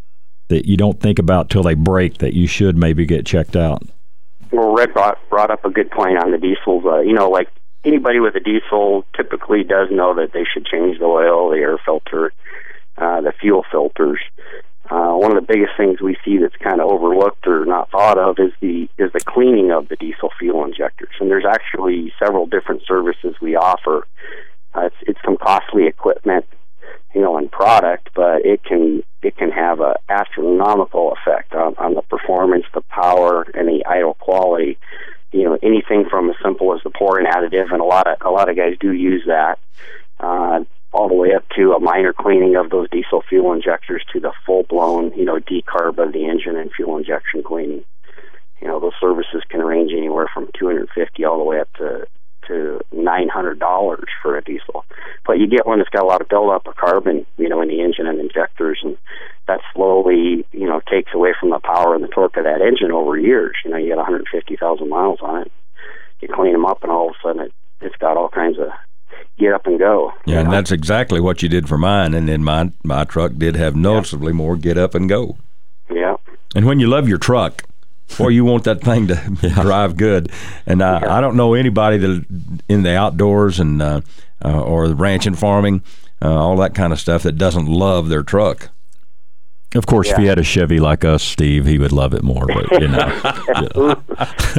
that you don't think about till they break that you should maybe get checked out? Well, Red brought, brought up a good point on the diesels. Uh, you know, like anybody with a diesel typically does know that they should change the oil, the air filter, uh, the fuel filters. Uh, one of the biggest things we see that's kind of overlooked or not thought of is the is the cleaning of the diesel fuel injectors. And there's actually several different services we offer. Uh, it's, it's some costly equipment, you know, and product, but it can it can have a astronomical effect on, on the performance, the power, and the idle quality. You know, anything from as simple as the pouring additive, and a lot of a lot of guys do use that, uh, all the way up to a minor cleaning of those diesel fuel injectors to the full-blown, you know, decarb of the engine and fuel injection cleaning. You know, those services can range anywhere from two hundred fifty dollars all the way up to to nine hundred dollars for a diesel. But you get one that's got a lot of buildup of carbon, you know, in the engine and injectors, and that slowly, you know, takes away from the power and the torque of that engine over years. You know, you get one hundred fifty thousand miles on it. You clean them up, and all of a sudden it, it's got all kinds of get up and go. Yeah, and know? That's exactly what you did for mine, and then my, my truck did have noticeably yeah. more get up and go. Yeah. And when you love your truck, boy, you want that thing to yeah. drive good. And I, yeah. I don't know anybody that in the outdoors and uh, uh, or the ranch and farming, uh, all that kind of stuff, that doesn't love their truck. Of course, yeah. if he had a Chevy like us, Steve, he would love it more. But you know, you know.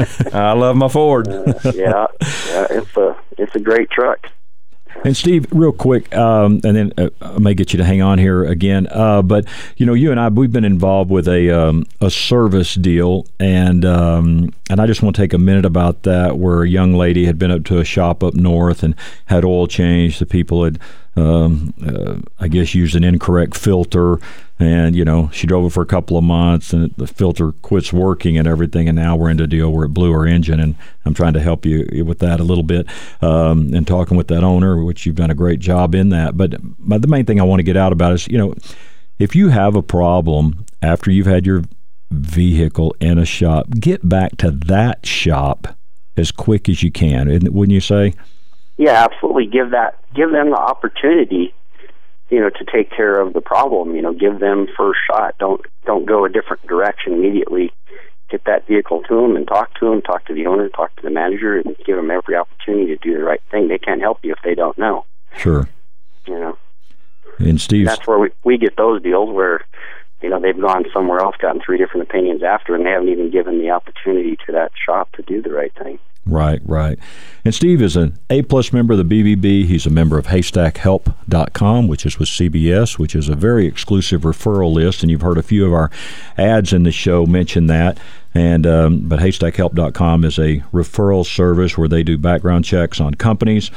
I love my Ford. uh, yeah, yeah, it's a it's a great truck. And Steve, real quick, um, and then uh, I may get you to hang on here again. Uh, but you know, you and I, we've been involved with a um, a service deal, and um, and I just want to take a minute about that. Where a young lady had been up to a shop up north and had oil changed. The people had, um, uh, I guess, used an incorrect filter, and you know, she drove it for a couple of months, and the filter quits working and everything. And now we're in a deal where it blew her engine, and I'm trying to help you with that a little bit, um, and talking with that owner, which you've done a great job in that. But, but the main thing I want to get out about is, you know, if you have a problem after you've had your vehicle in a shop, get back to that shop as quick as you can, wouldn't you say? Yeah, absolutely. Give that, give them the opportunity, you know, to take care of the problem. You know, give them first shot. Don't don't go a different direction immediately. Get that vehicle to them and talk to them, talk to the owner, talk to the manager, and give them every opportunity to do the right thing. They can't help you if they don't know. Sure. You know. And Steve, that's where we, we get those deals where, you know, they've gone somewhere else, gotten three different opinions after, and they haven't even given the opportunity to that shop to do the right thing. Right, right. And Steve is an A-plus member of the B B B. He's a member of haystack help dot com, which is with C B S, which is a very exclusive referral list, and you've heard a few of our ads in the show mention that. And um, but haystack help dot com is a referral service where they do background checks on companies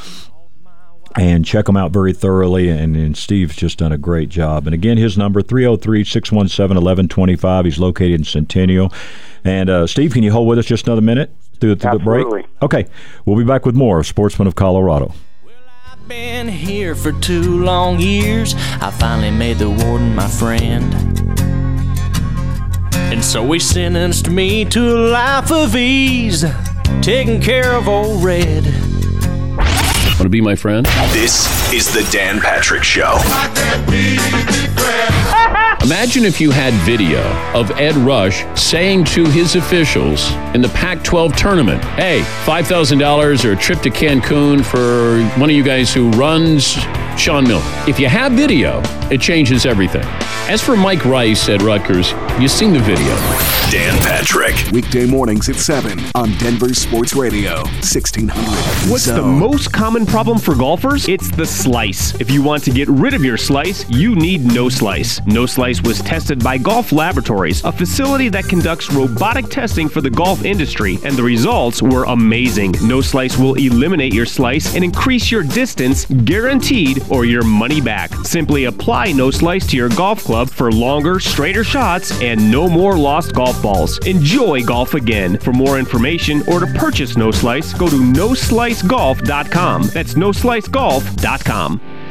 and check them out very thoroughly, and, and Steve's just done a great job. And again, his number, three oh three, six one seven, one one two five. He's located in Centennial. And uh, Steve, can you hold with us just another minute through, through the break? Okay, we'll be back with more of Sportsman of Colorado. I've been here for two long years. I finally made the warden my friend, and so he sentenced me to a life of ease, taking care of old Red. Want to be my friend? This is the Dan Patrick Show. Imagine if you had video of Ed Rush saying to his officials in the Pac twelve tournament, hey, five thousand dollars or a trip to Cancun for one of you guys who runs Sean Miller. If you have video, it changes everything. As for Mike Rice at Rutgers, you've seen the video. Dan Patrick. Weekday mornings at seven on Denver Sports Radio, sixteen hundred. What's the most common problem for golfers? It's the slice. If you want to get rid of your slice, you need No Slice. No Slice was tested by Golf Laboratories, a facility that conducts robotic testing for the golf industry, and the results were amazing. No Slice will eliminate your slice and increase your distance, guaranteed, or your money back. Simply apply No Slice to your golf club for longer, straighter shots and no more lost golf balls. Enjoy golf again. For more information or to purchase No Slice, go to no slice golf dot com. That's no slice golf dot com.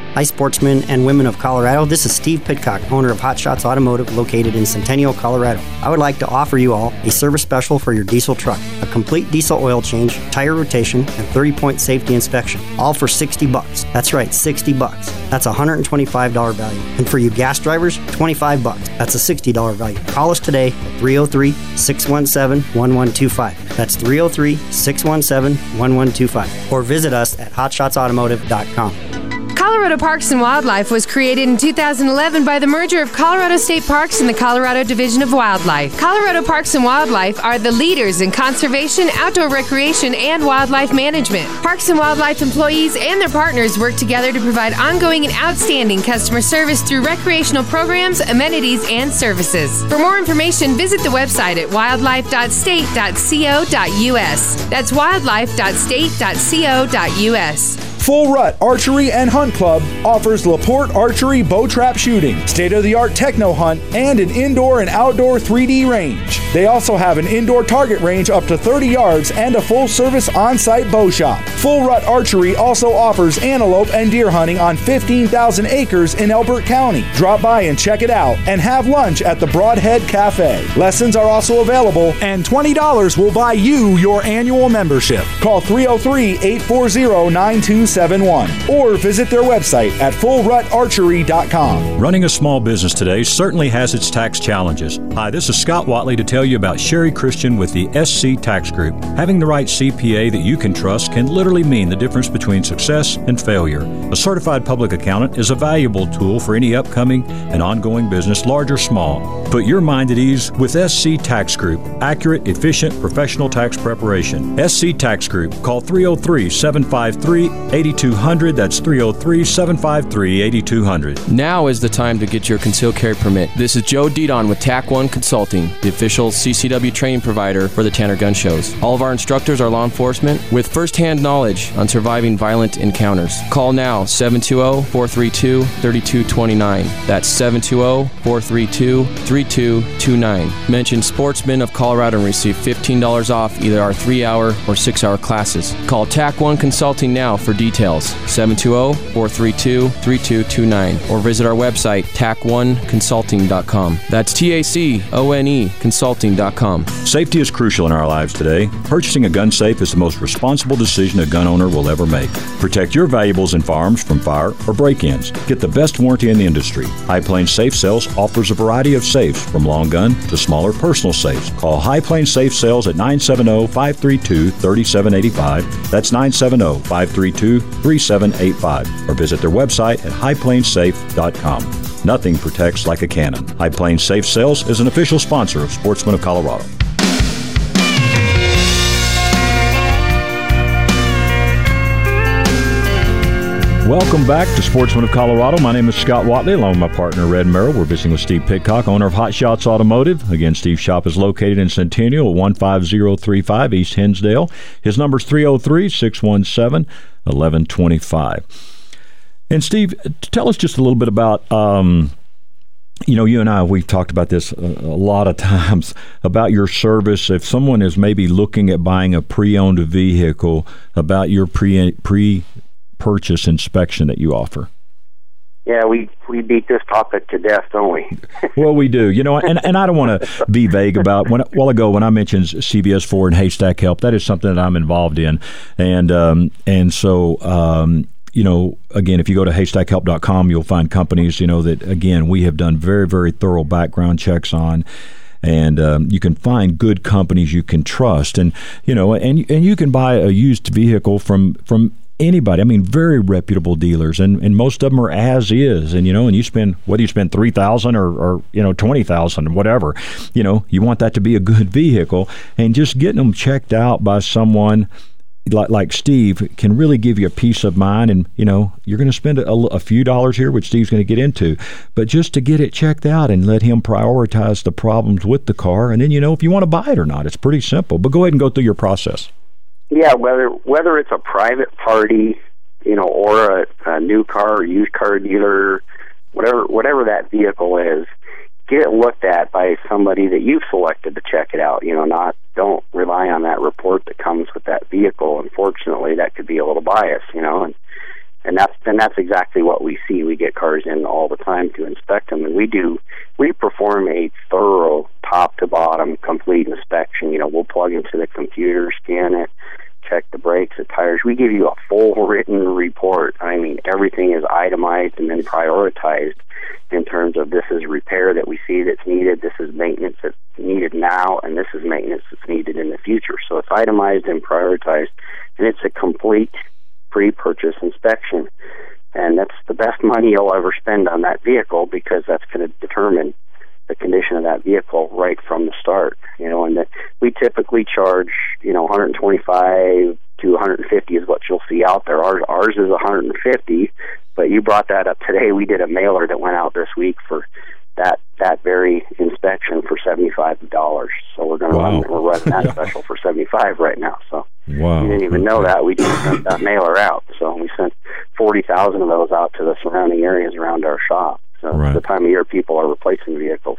Hi, sportsmen and women of Colorado. This is Steve Pidcock, owner of Hot Shots Automotive, located in Centennial, Colorado. I would like to offer you all a service special for your diesel truck, a complete diesel oil change, tire rotation, and thirty-point safety inspection, all for sixty bucks. That's right, sixty bucks. That's a one hundred twenty-five dollars value. And for you gas drivers, twenty-five bucks. That's a sixty dollars value. Call us today at three oh three, six one seven, one one two five. That's three oh three, six one seven, one one two five. Or visit us at hot shots automotive dot com. Colorado Parks and Wildlife was created in two thousand eleven by the merger of Colorado State Parks and the Colorado Division of Wildlife. Colorado Parks and Wildlife are the leaders in conservation, outdoor recreation, and wildlife management. Parks and Wildlife employees and their partners work together to provide ongoing and outstanding customer service through recreational programs, amenities, and services. For more information, visit the website at wildlife dot state dot co dot u s. That's wildlife dot state dot co dot u s. Full Rut Archery and Hunt Club offers LaPorte Archery bow trap shooting, state-of-the-art techno hunt, and an indoor and outdoor three D range. They also have an indoor target range up to thirty yards and a full-service on-site bow shop. Full Rut Archery also offers antelope and deer hunting on fifteen thousand acres in Elbert County. Drop by and check it out and have lunch at the Broadhead Cafe. Lessons are also available, and twenty dollars will buy you your annual membership. Call three oh three, eight four zero, nine two seven one or visit their website at full rut archery dot com. Running a small business today certainly has its tax challenges. Hi, this is Scott Watley to tell you about Sherry Christian with the S C Tax Group. Having the right C P A that you can trust can literally mean the difference between success and failure. A certified public accountant is a valuable tool for any upcoming and ongoing business, large or small. Put your mind at ease with S C Tax Group. Accurate, efficient, professional tax preparation. S C Tax Group. Call three oh three, seven five three, eight two hundred. That's three oh three, seven five three, eight two hundred. Now is the time to get your concealed carry permit. This is Joe Didon with T A C one Consulting, the official C C W training provider for the Tanner Gun Shows. All of our instructors are law enforcement with first-hand knowledge on surviving violent encounters. Call now, seven two zero, four three two, three two two nine. That's seven two zero, four three two, three two two nine. Mention Sportsmen of Colorado and receive fifteen dollars off either our three-hour or six-hour classes. Call T A C one Consulting now for details, seven two zero, four three two, three two two nine, or visit our website, tac one consulting dot com. That's T A C O N E consulting dot com. Safety is crucial in our lives today. Purchasing a gun safe is the most responsible decision a gun owner will ever make. Protect your valuables and firearms from fire or break-ins. Get the best warranty in the industry. High Plains Safe Sales offers a variety of safes, from long gun to smaller personal safes. Call High Plains Safe Sales at nine seven zero, five three two, three seven eight five. That's nine seven zero, five three two, three seven eight five. Or visit their website at high plains safe dot com. Nothing protects like a cannon. High Plains Safe Sales is an official sponsor of Sportsmen of Colorado. Welcome back to Sportsmen of Colorado. My name is Scott Watley, along with my partner, Red Merrill. We're visiting with Steve Pidcock, owner of Hot Shots Automotive. Again, Steve's shop is located in Centennial, one five zero three five East Hinsdale. His number is three oh three, six one seven, one one two five. And, Steve, tell us just a little bit about, um, you know, you and I, we've talked about this a, a lot of times, about your service. If someone is maybe looking at buying a pre-owned vehicle, about your pre pre purchase inspection that you offer. Yeah, we, we beat this topic to death, don't we? Well, we do. You know, and, and I don't want to be vague about, when a while ago when I mentioned C V S Ford and Haystack Help, that is something that I'm involved in. And um, and so, um, you know, again, if you go to haystack help dot com, you'll find companies, you know, that, again, we have done very, very thorough background checks on. And um, you can find good companies you can trust. And, you know, and and you can buy a used vehicle from from anybody. I mean, very reputable dealers, and, and most of them are as is. And, you know, and you spend, whether you spend three thousand dollars or, or, you know, twenty thousand dollars, whatever, you know, you want that to be a good vehicle. And just getting them checked out by someone like, like Steve can really give you a peace of mind. And, you know, you're going to spend a, a few dollars here, which Steve's going to get into, but just to get it checked out and let him prioritize the problems with the car. And then, you know, if you want to buy it or not, it's pretty simple. But go ahead and go through your process. Yeah, whether whether it's a private party, you know, or a, a new car or used car dealer, whatever whatever that vehicle is, get it looked at by somebody that you've selected to check it out. You know, not don't rely on that report that comes with that vehicle. Unfortunately, that could be a little biased, you know. And And that's and that's exactly what we see. We get cars in all the time to inspect them, and we do we perform a thorough top to bottom complete inspection. You know, we'll plug into the computer, scan it, check the brakes, the tires. We give you a full written report. I mean, everything is itemized and then prioritized in terms of this is repair that we see that's needed, this is maintenance that's needed now, and this is maintenance that's needed in the future. So it's itemized and prioritized, and it's a complete pre-purchase inspection. And that's the best money you'll ever spend on that vehicle, because that's going to determine the condition of that vehicle right from the start. You know, and that we typically charge, you know, one twenty-five to one fifty is what you'll see out there. Ours, ours is one fifty, but you brought that up today. We did a mailer that went out this week for that that very inspection for seventy-five dollars. So we're going to wow. run, we're running that special for seventy-five right now. So wow. you didn't even know that. We just sent that mailer out. So we sent forty thousand of those out to the surrounding areas around our shop. So right. the time of year people are replacing vehicles,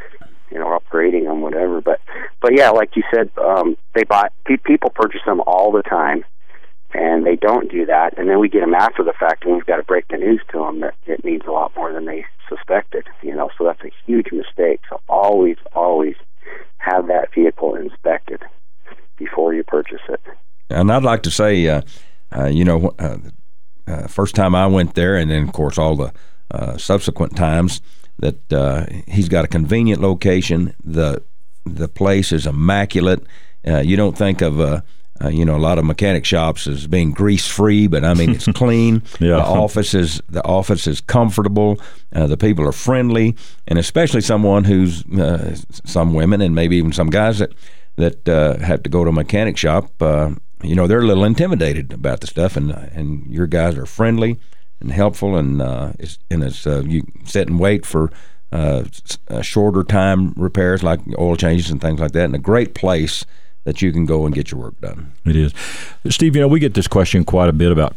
you know, upgrading them, whatever. But but yeah, like you said, um, they buy people purchase them all the time, and they don't do that. And then we get them after the fact, and we've got to break the news to them that it needs a lot more than they suspected. You know, so that's a huge mistake. So always, always have that vehicle inspected before you purchase it. And I'd like to say, uh, uh, you know, uh, uh, first time I went there, and then of course all the uh, subsequent times, that uh, he's got a convenient location. The the place is immaculate. Uh, you don't think of uh, uh, you know a lot of mechanic shops as being grease free, but I mean it's clean. Yeah. The office is the office is comfortable. Uh, the people are friendly, and especially someone who's uh, some women and maybe even some guys that that uh, have to go to a mechanic shop. Uh, you know they're a little intimidated about the stuff, and and your guys are friendly and helpful, and uh, it's, and it's uh, you sit and wait for uh, uh, shorter time repairs like oil changes and things like that, and a great place that you can go and get your work done. It is. Steve, you know, we get this question quite a bit about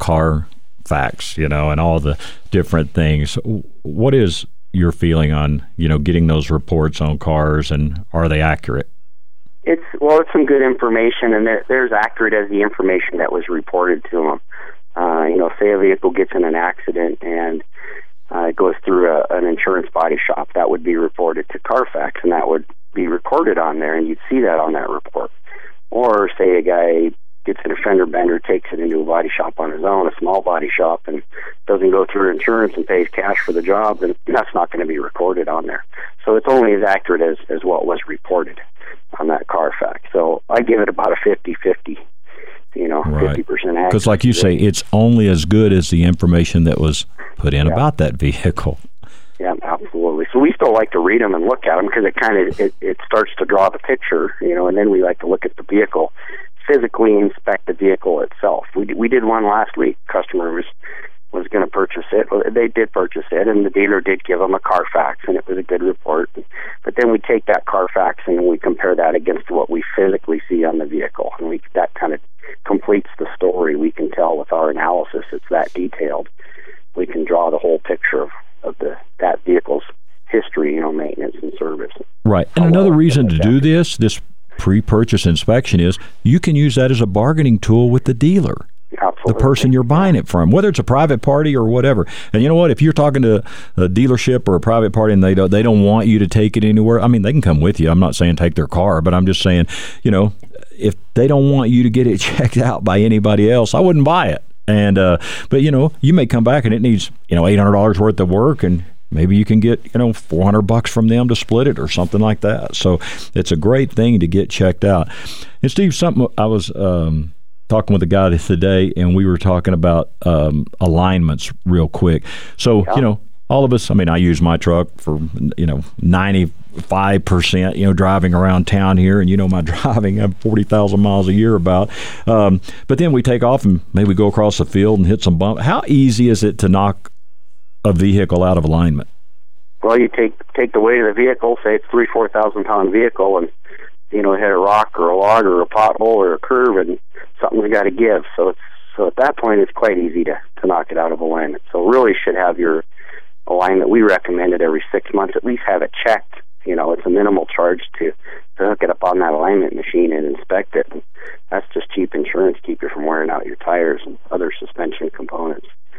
Carfax, you know, and all the different things. What is your feeling on, you know, getting those reports on cars, and are they accurate? It's well, it's some good information, and they're, they're as accurate as the information that was reported to them. Uh, you know, say a vehicle gets in an accident and uh, it goes through a, an insurance body shop, that would be reported to Carfax, and that would be recorded on there, and you'd see that on that report. Or say a guy gets in a fender bender, takes it into a body shop on his own, a small body shop, and doesn't go through insurance and pays cash for the job, then that's not going to be recorded on there. So it's only as accurate as, as what was reported on that Carfax. So I give it about a fifty-fifty. You know, right. fifty percent accurate. Because like you say, it's only as good as the information that was put in yeah. about that vehicle. Yeah, absolutely. So we still like to read them and look at them, because it kind of it, it starts to draw the picture, you know, and then we like to look at the vehicle, physically inspect the vehicle itself. We we did one last week. Customer was was going to purchase it. Well, they did purchase it, and the dealer did give them a Carfax, and it was a good report. But then we take that Carfax and we compare that against what we physically see on the vehicle, and we that kind of completes the story. We can tell with our analysis, it's that detailed. We can draw the whole picture of, of the that vehicle's history, you know, maintenance and service. Right. And another reason to do this, this pre-purchase inspection, is you can use that as a bargaining tool with the dealer. Absolutely. The person you're buying it from, whether it's a private party or whatever. And you know what? If you're talking to a dealership or a private party and they don't, they don't want you to take it anywhere, I mean, they can come with you. I'm not saying take their car, but I'm just saying, you know, if they don't want you to get it checked out by anybody else, I wouldn't buy it. And uh, but you know, you may come back and it needs, you know, eight hundred dollars worth of work, and maybe you can get, you know, four hundred bucks from them to split it or something like that. So it's a great thing to get checked out. And Steve, something I was um, talking with a guy today, and we were talking about um, alignments real quick. So, yeah. you know, all of us, I mean, I use my truck for, you know, ninety-five percent, you know, driving around town here. And, you know, my driving, I'm forty thousand miles a year about. Um, but then we take off and maybe go across the field and hit some bump. How easy is it to knock a vehicle out of alignment? Well, you take take the weight of the vehicle, say it's three, four thousand pound vehicle, and, you know, hit a rock or a log or a pothole or a curve, and something's got to give. So it's so at that point, it's quite easy to, to knock it out of alignment. So really should have your alignment. We recommend it every six months, at least have it checked. You know, it's a minimal charge to, to hook it up on that alignment machine and inspect it. And that's just cheap insurance, keep you from wearing out your tires and other suspension components.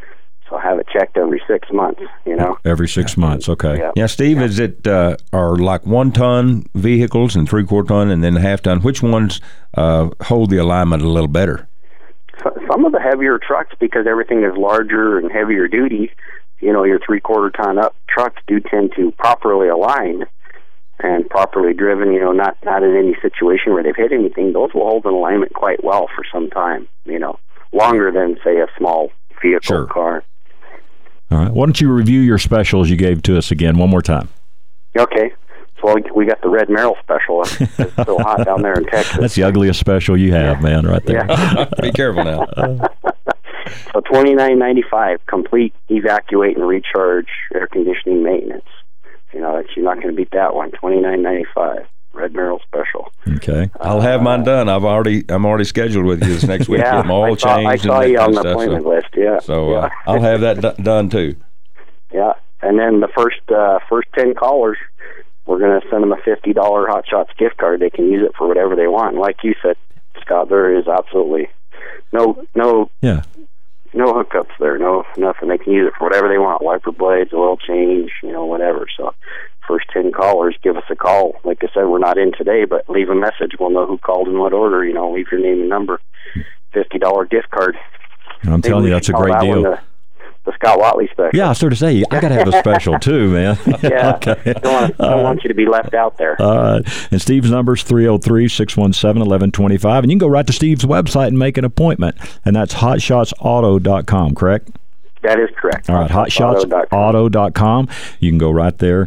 So have it checked every six months, you know. Every six months, okay. Yeah, yeah Steve, yeah. is it uh, are like one-ton vehicles and three-quarter ton and then half-ton? Which ones uh, hold the alignment a little better? So, some of the heavier trucks, because everything is larger and heavier duty, you know, your three-quarter ton up trucks do tend to properly align and properly driven, you know, not, not in any situation where they've hit anything. Those will hold an alignment quite well for some time, you know, longer than, say, a small vehicle sure. car. All right. Why don't you review your specials you gave to us again one more time? Okay. So we got the Red Merrill special. It's so hot down there in Texas. That's the ugliest special you have, yeah. man, right there. Yeah. Be careful now. So twenty-nine ninety-five, complete evacuate and recharge air conditioning maintenance. You know, that's, you're not going to beat that one. twenty-nine ninety-five, Red Merrill special. Okay. I'll have mine done. I've already I'm already scheduled with you this next week. Yeah, Get my oil I saw, changed. I saw and you that on kind the of appointment stuff, list. Yeah. So yeah. uh, I'll have that d- done too. Yeah, and then the first uh, first ten callers, we're going to send them a fifty dollars Hot Shots gift card. They can use it for whatever they want. And like you said, Scott, there is absolutely no no yeah no hookups there, no nothing. They can use it for whatever they want: wiper blades, oil change, you know, whatever. So, first ten callers, give us a call. Like I said, we're not in today, but leave a message. We'll know who called and what order. You know, leave your name and number. fifty dollars gift card. And I'm Maybe telling you, that's a great that deal. The, the Scott Watley special. Yeah, I was sort of say, I got to have a special too, man. Yeah, okay. don't, want, don't uh, want you to be left out there. All right. And Steve's number is three oh three, six one seven, one one two five. And you can go right to Steve's website and make an appointment. And that's hot shots auto dot com, correct? That is correct. All right, hot shots auto dot com. You can go right there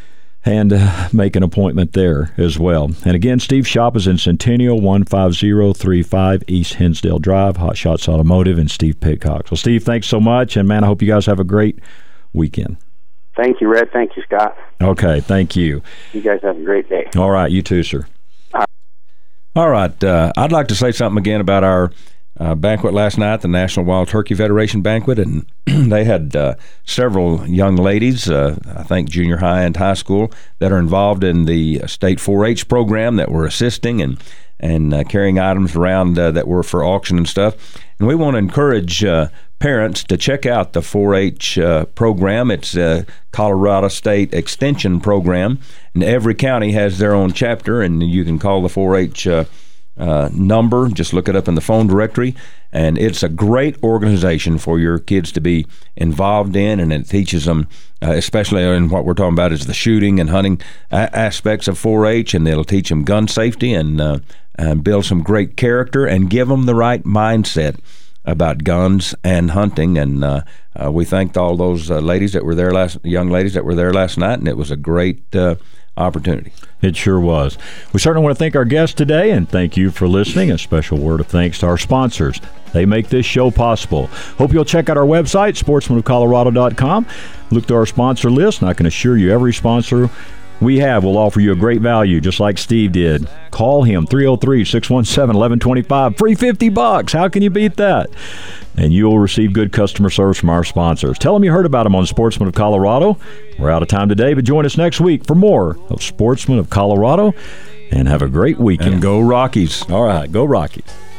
and uh, make an appointment there as well. And again, Steve's shop is in Centennial, one five zero three five East Hinsdale Drive, Hot Shots Automotive, and Steve Pitcock. So, Steve, thanks so much. And, man, I hope you guys have a great weekend. Thank you, Red. Thank you, Scott. Okay, thank you. You guys have a great day. All right, you too, sir. Uh, All right. Uh, I'd like to say something again about our Uh, banquet last night, the National Wild Turkey Federation banquet, and they had uh, several young ladies, uh, I think junior high and high school, that are involved in the state four H program that were assisting and and uh, carrying items around uh, that were for auction and stuff. And we want to encourage uh, parents to check out the four H uh, program. It's a Colorado State Extension program, and every county has their own chapter, and you can call the four H uh, Uh, number, just look it up in the phone directory, and it's a great organization for your kids to be involved in, and it teaches them, uh, especially in what we're talking about is the shooting and hunting a- aspects of four H, and it'll teach them gun safety and, uh, and build some great character and give them the right mindset about guns and hunting. And uh, uh, we thanked all those uh, ladies that were there last, young ladies that were there last night, and it was a great uh, opportunity. It sure was. We certainly want to thank our guests today, and thank you for listening. A special word of thanks to our sponsors. They make this show possible. Hope you'll check out our website, sportsman of colorado dot com. Look to our sponsor list, and I can assure you every sponsor we have will offer you a great value, just like Steve did. Call him, three oh three, six one seven, one one two five. Free fifty bucks. How can you beat that? And you will receive good customer service from our sponsors. Tell them you heard about them on Sportsman of Colorado. We're out of time today, but join us next week for more of Sportsman of Colorado. And have a great weekend. And go Rockies. All right, go Rockies.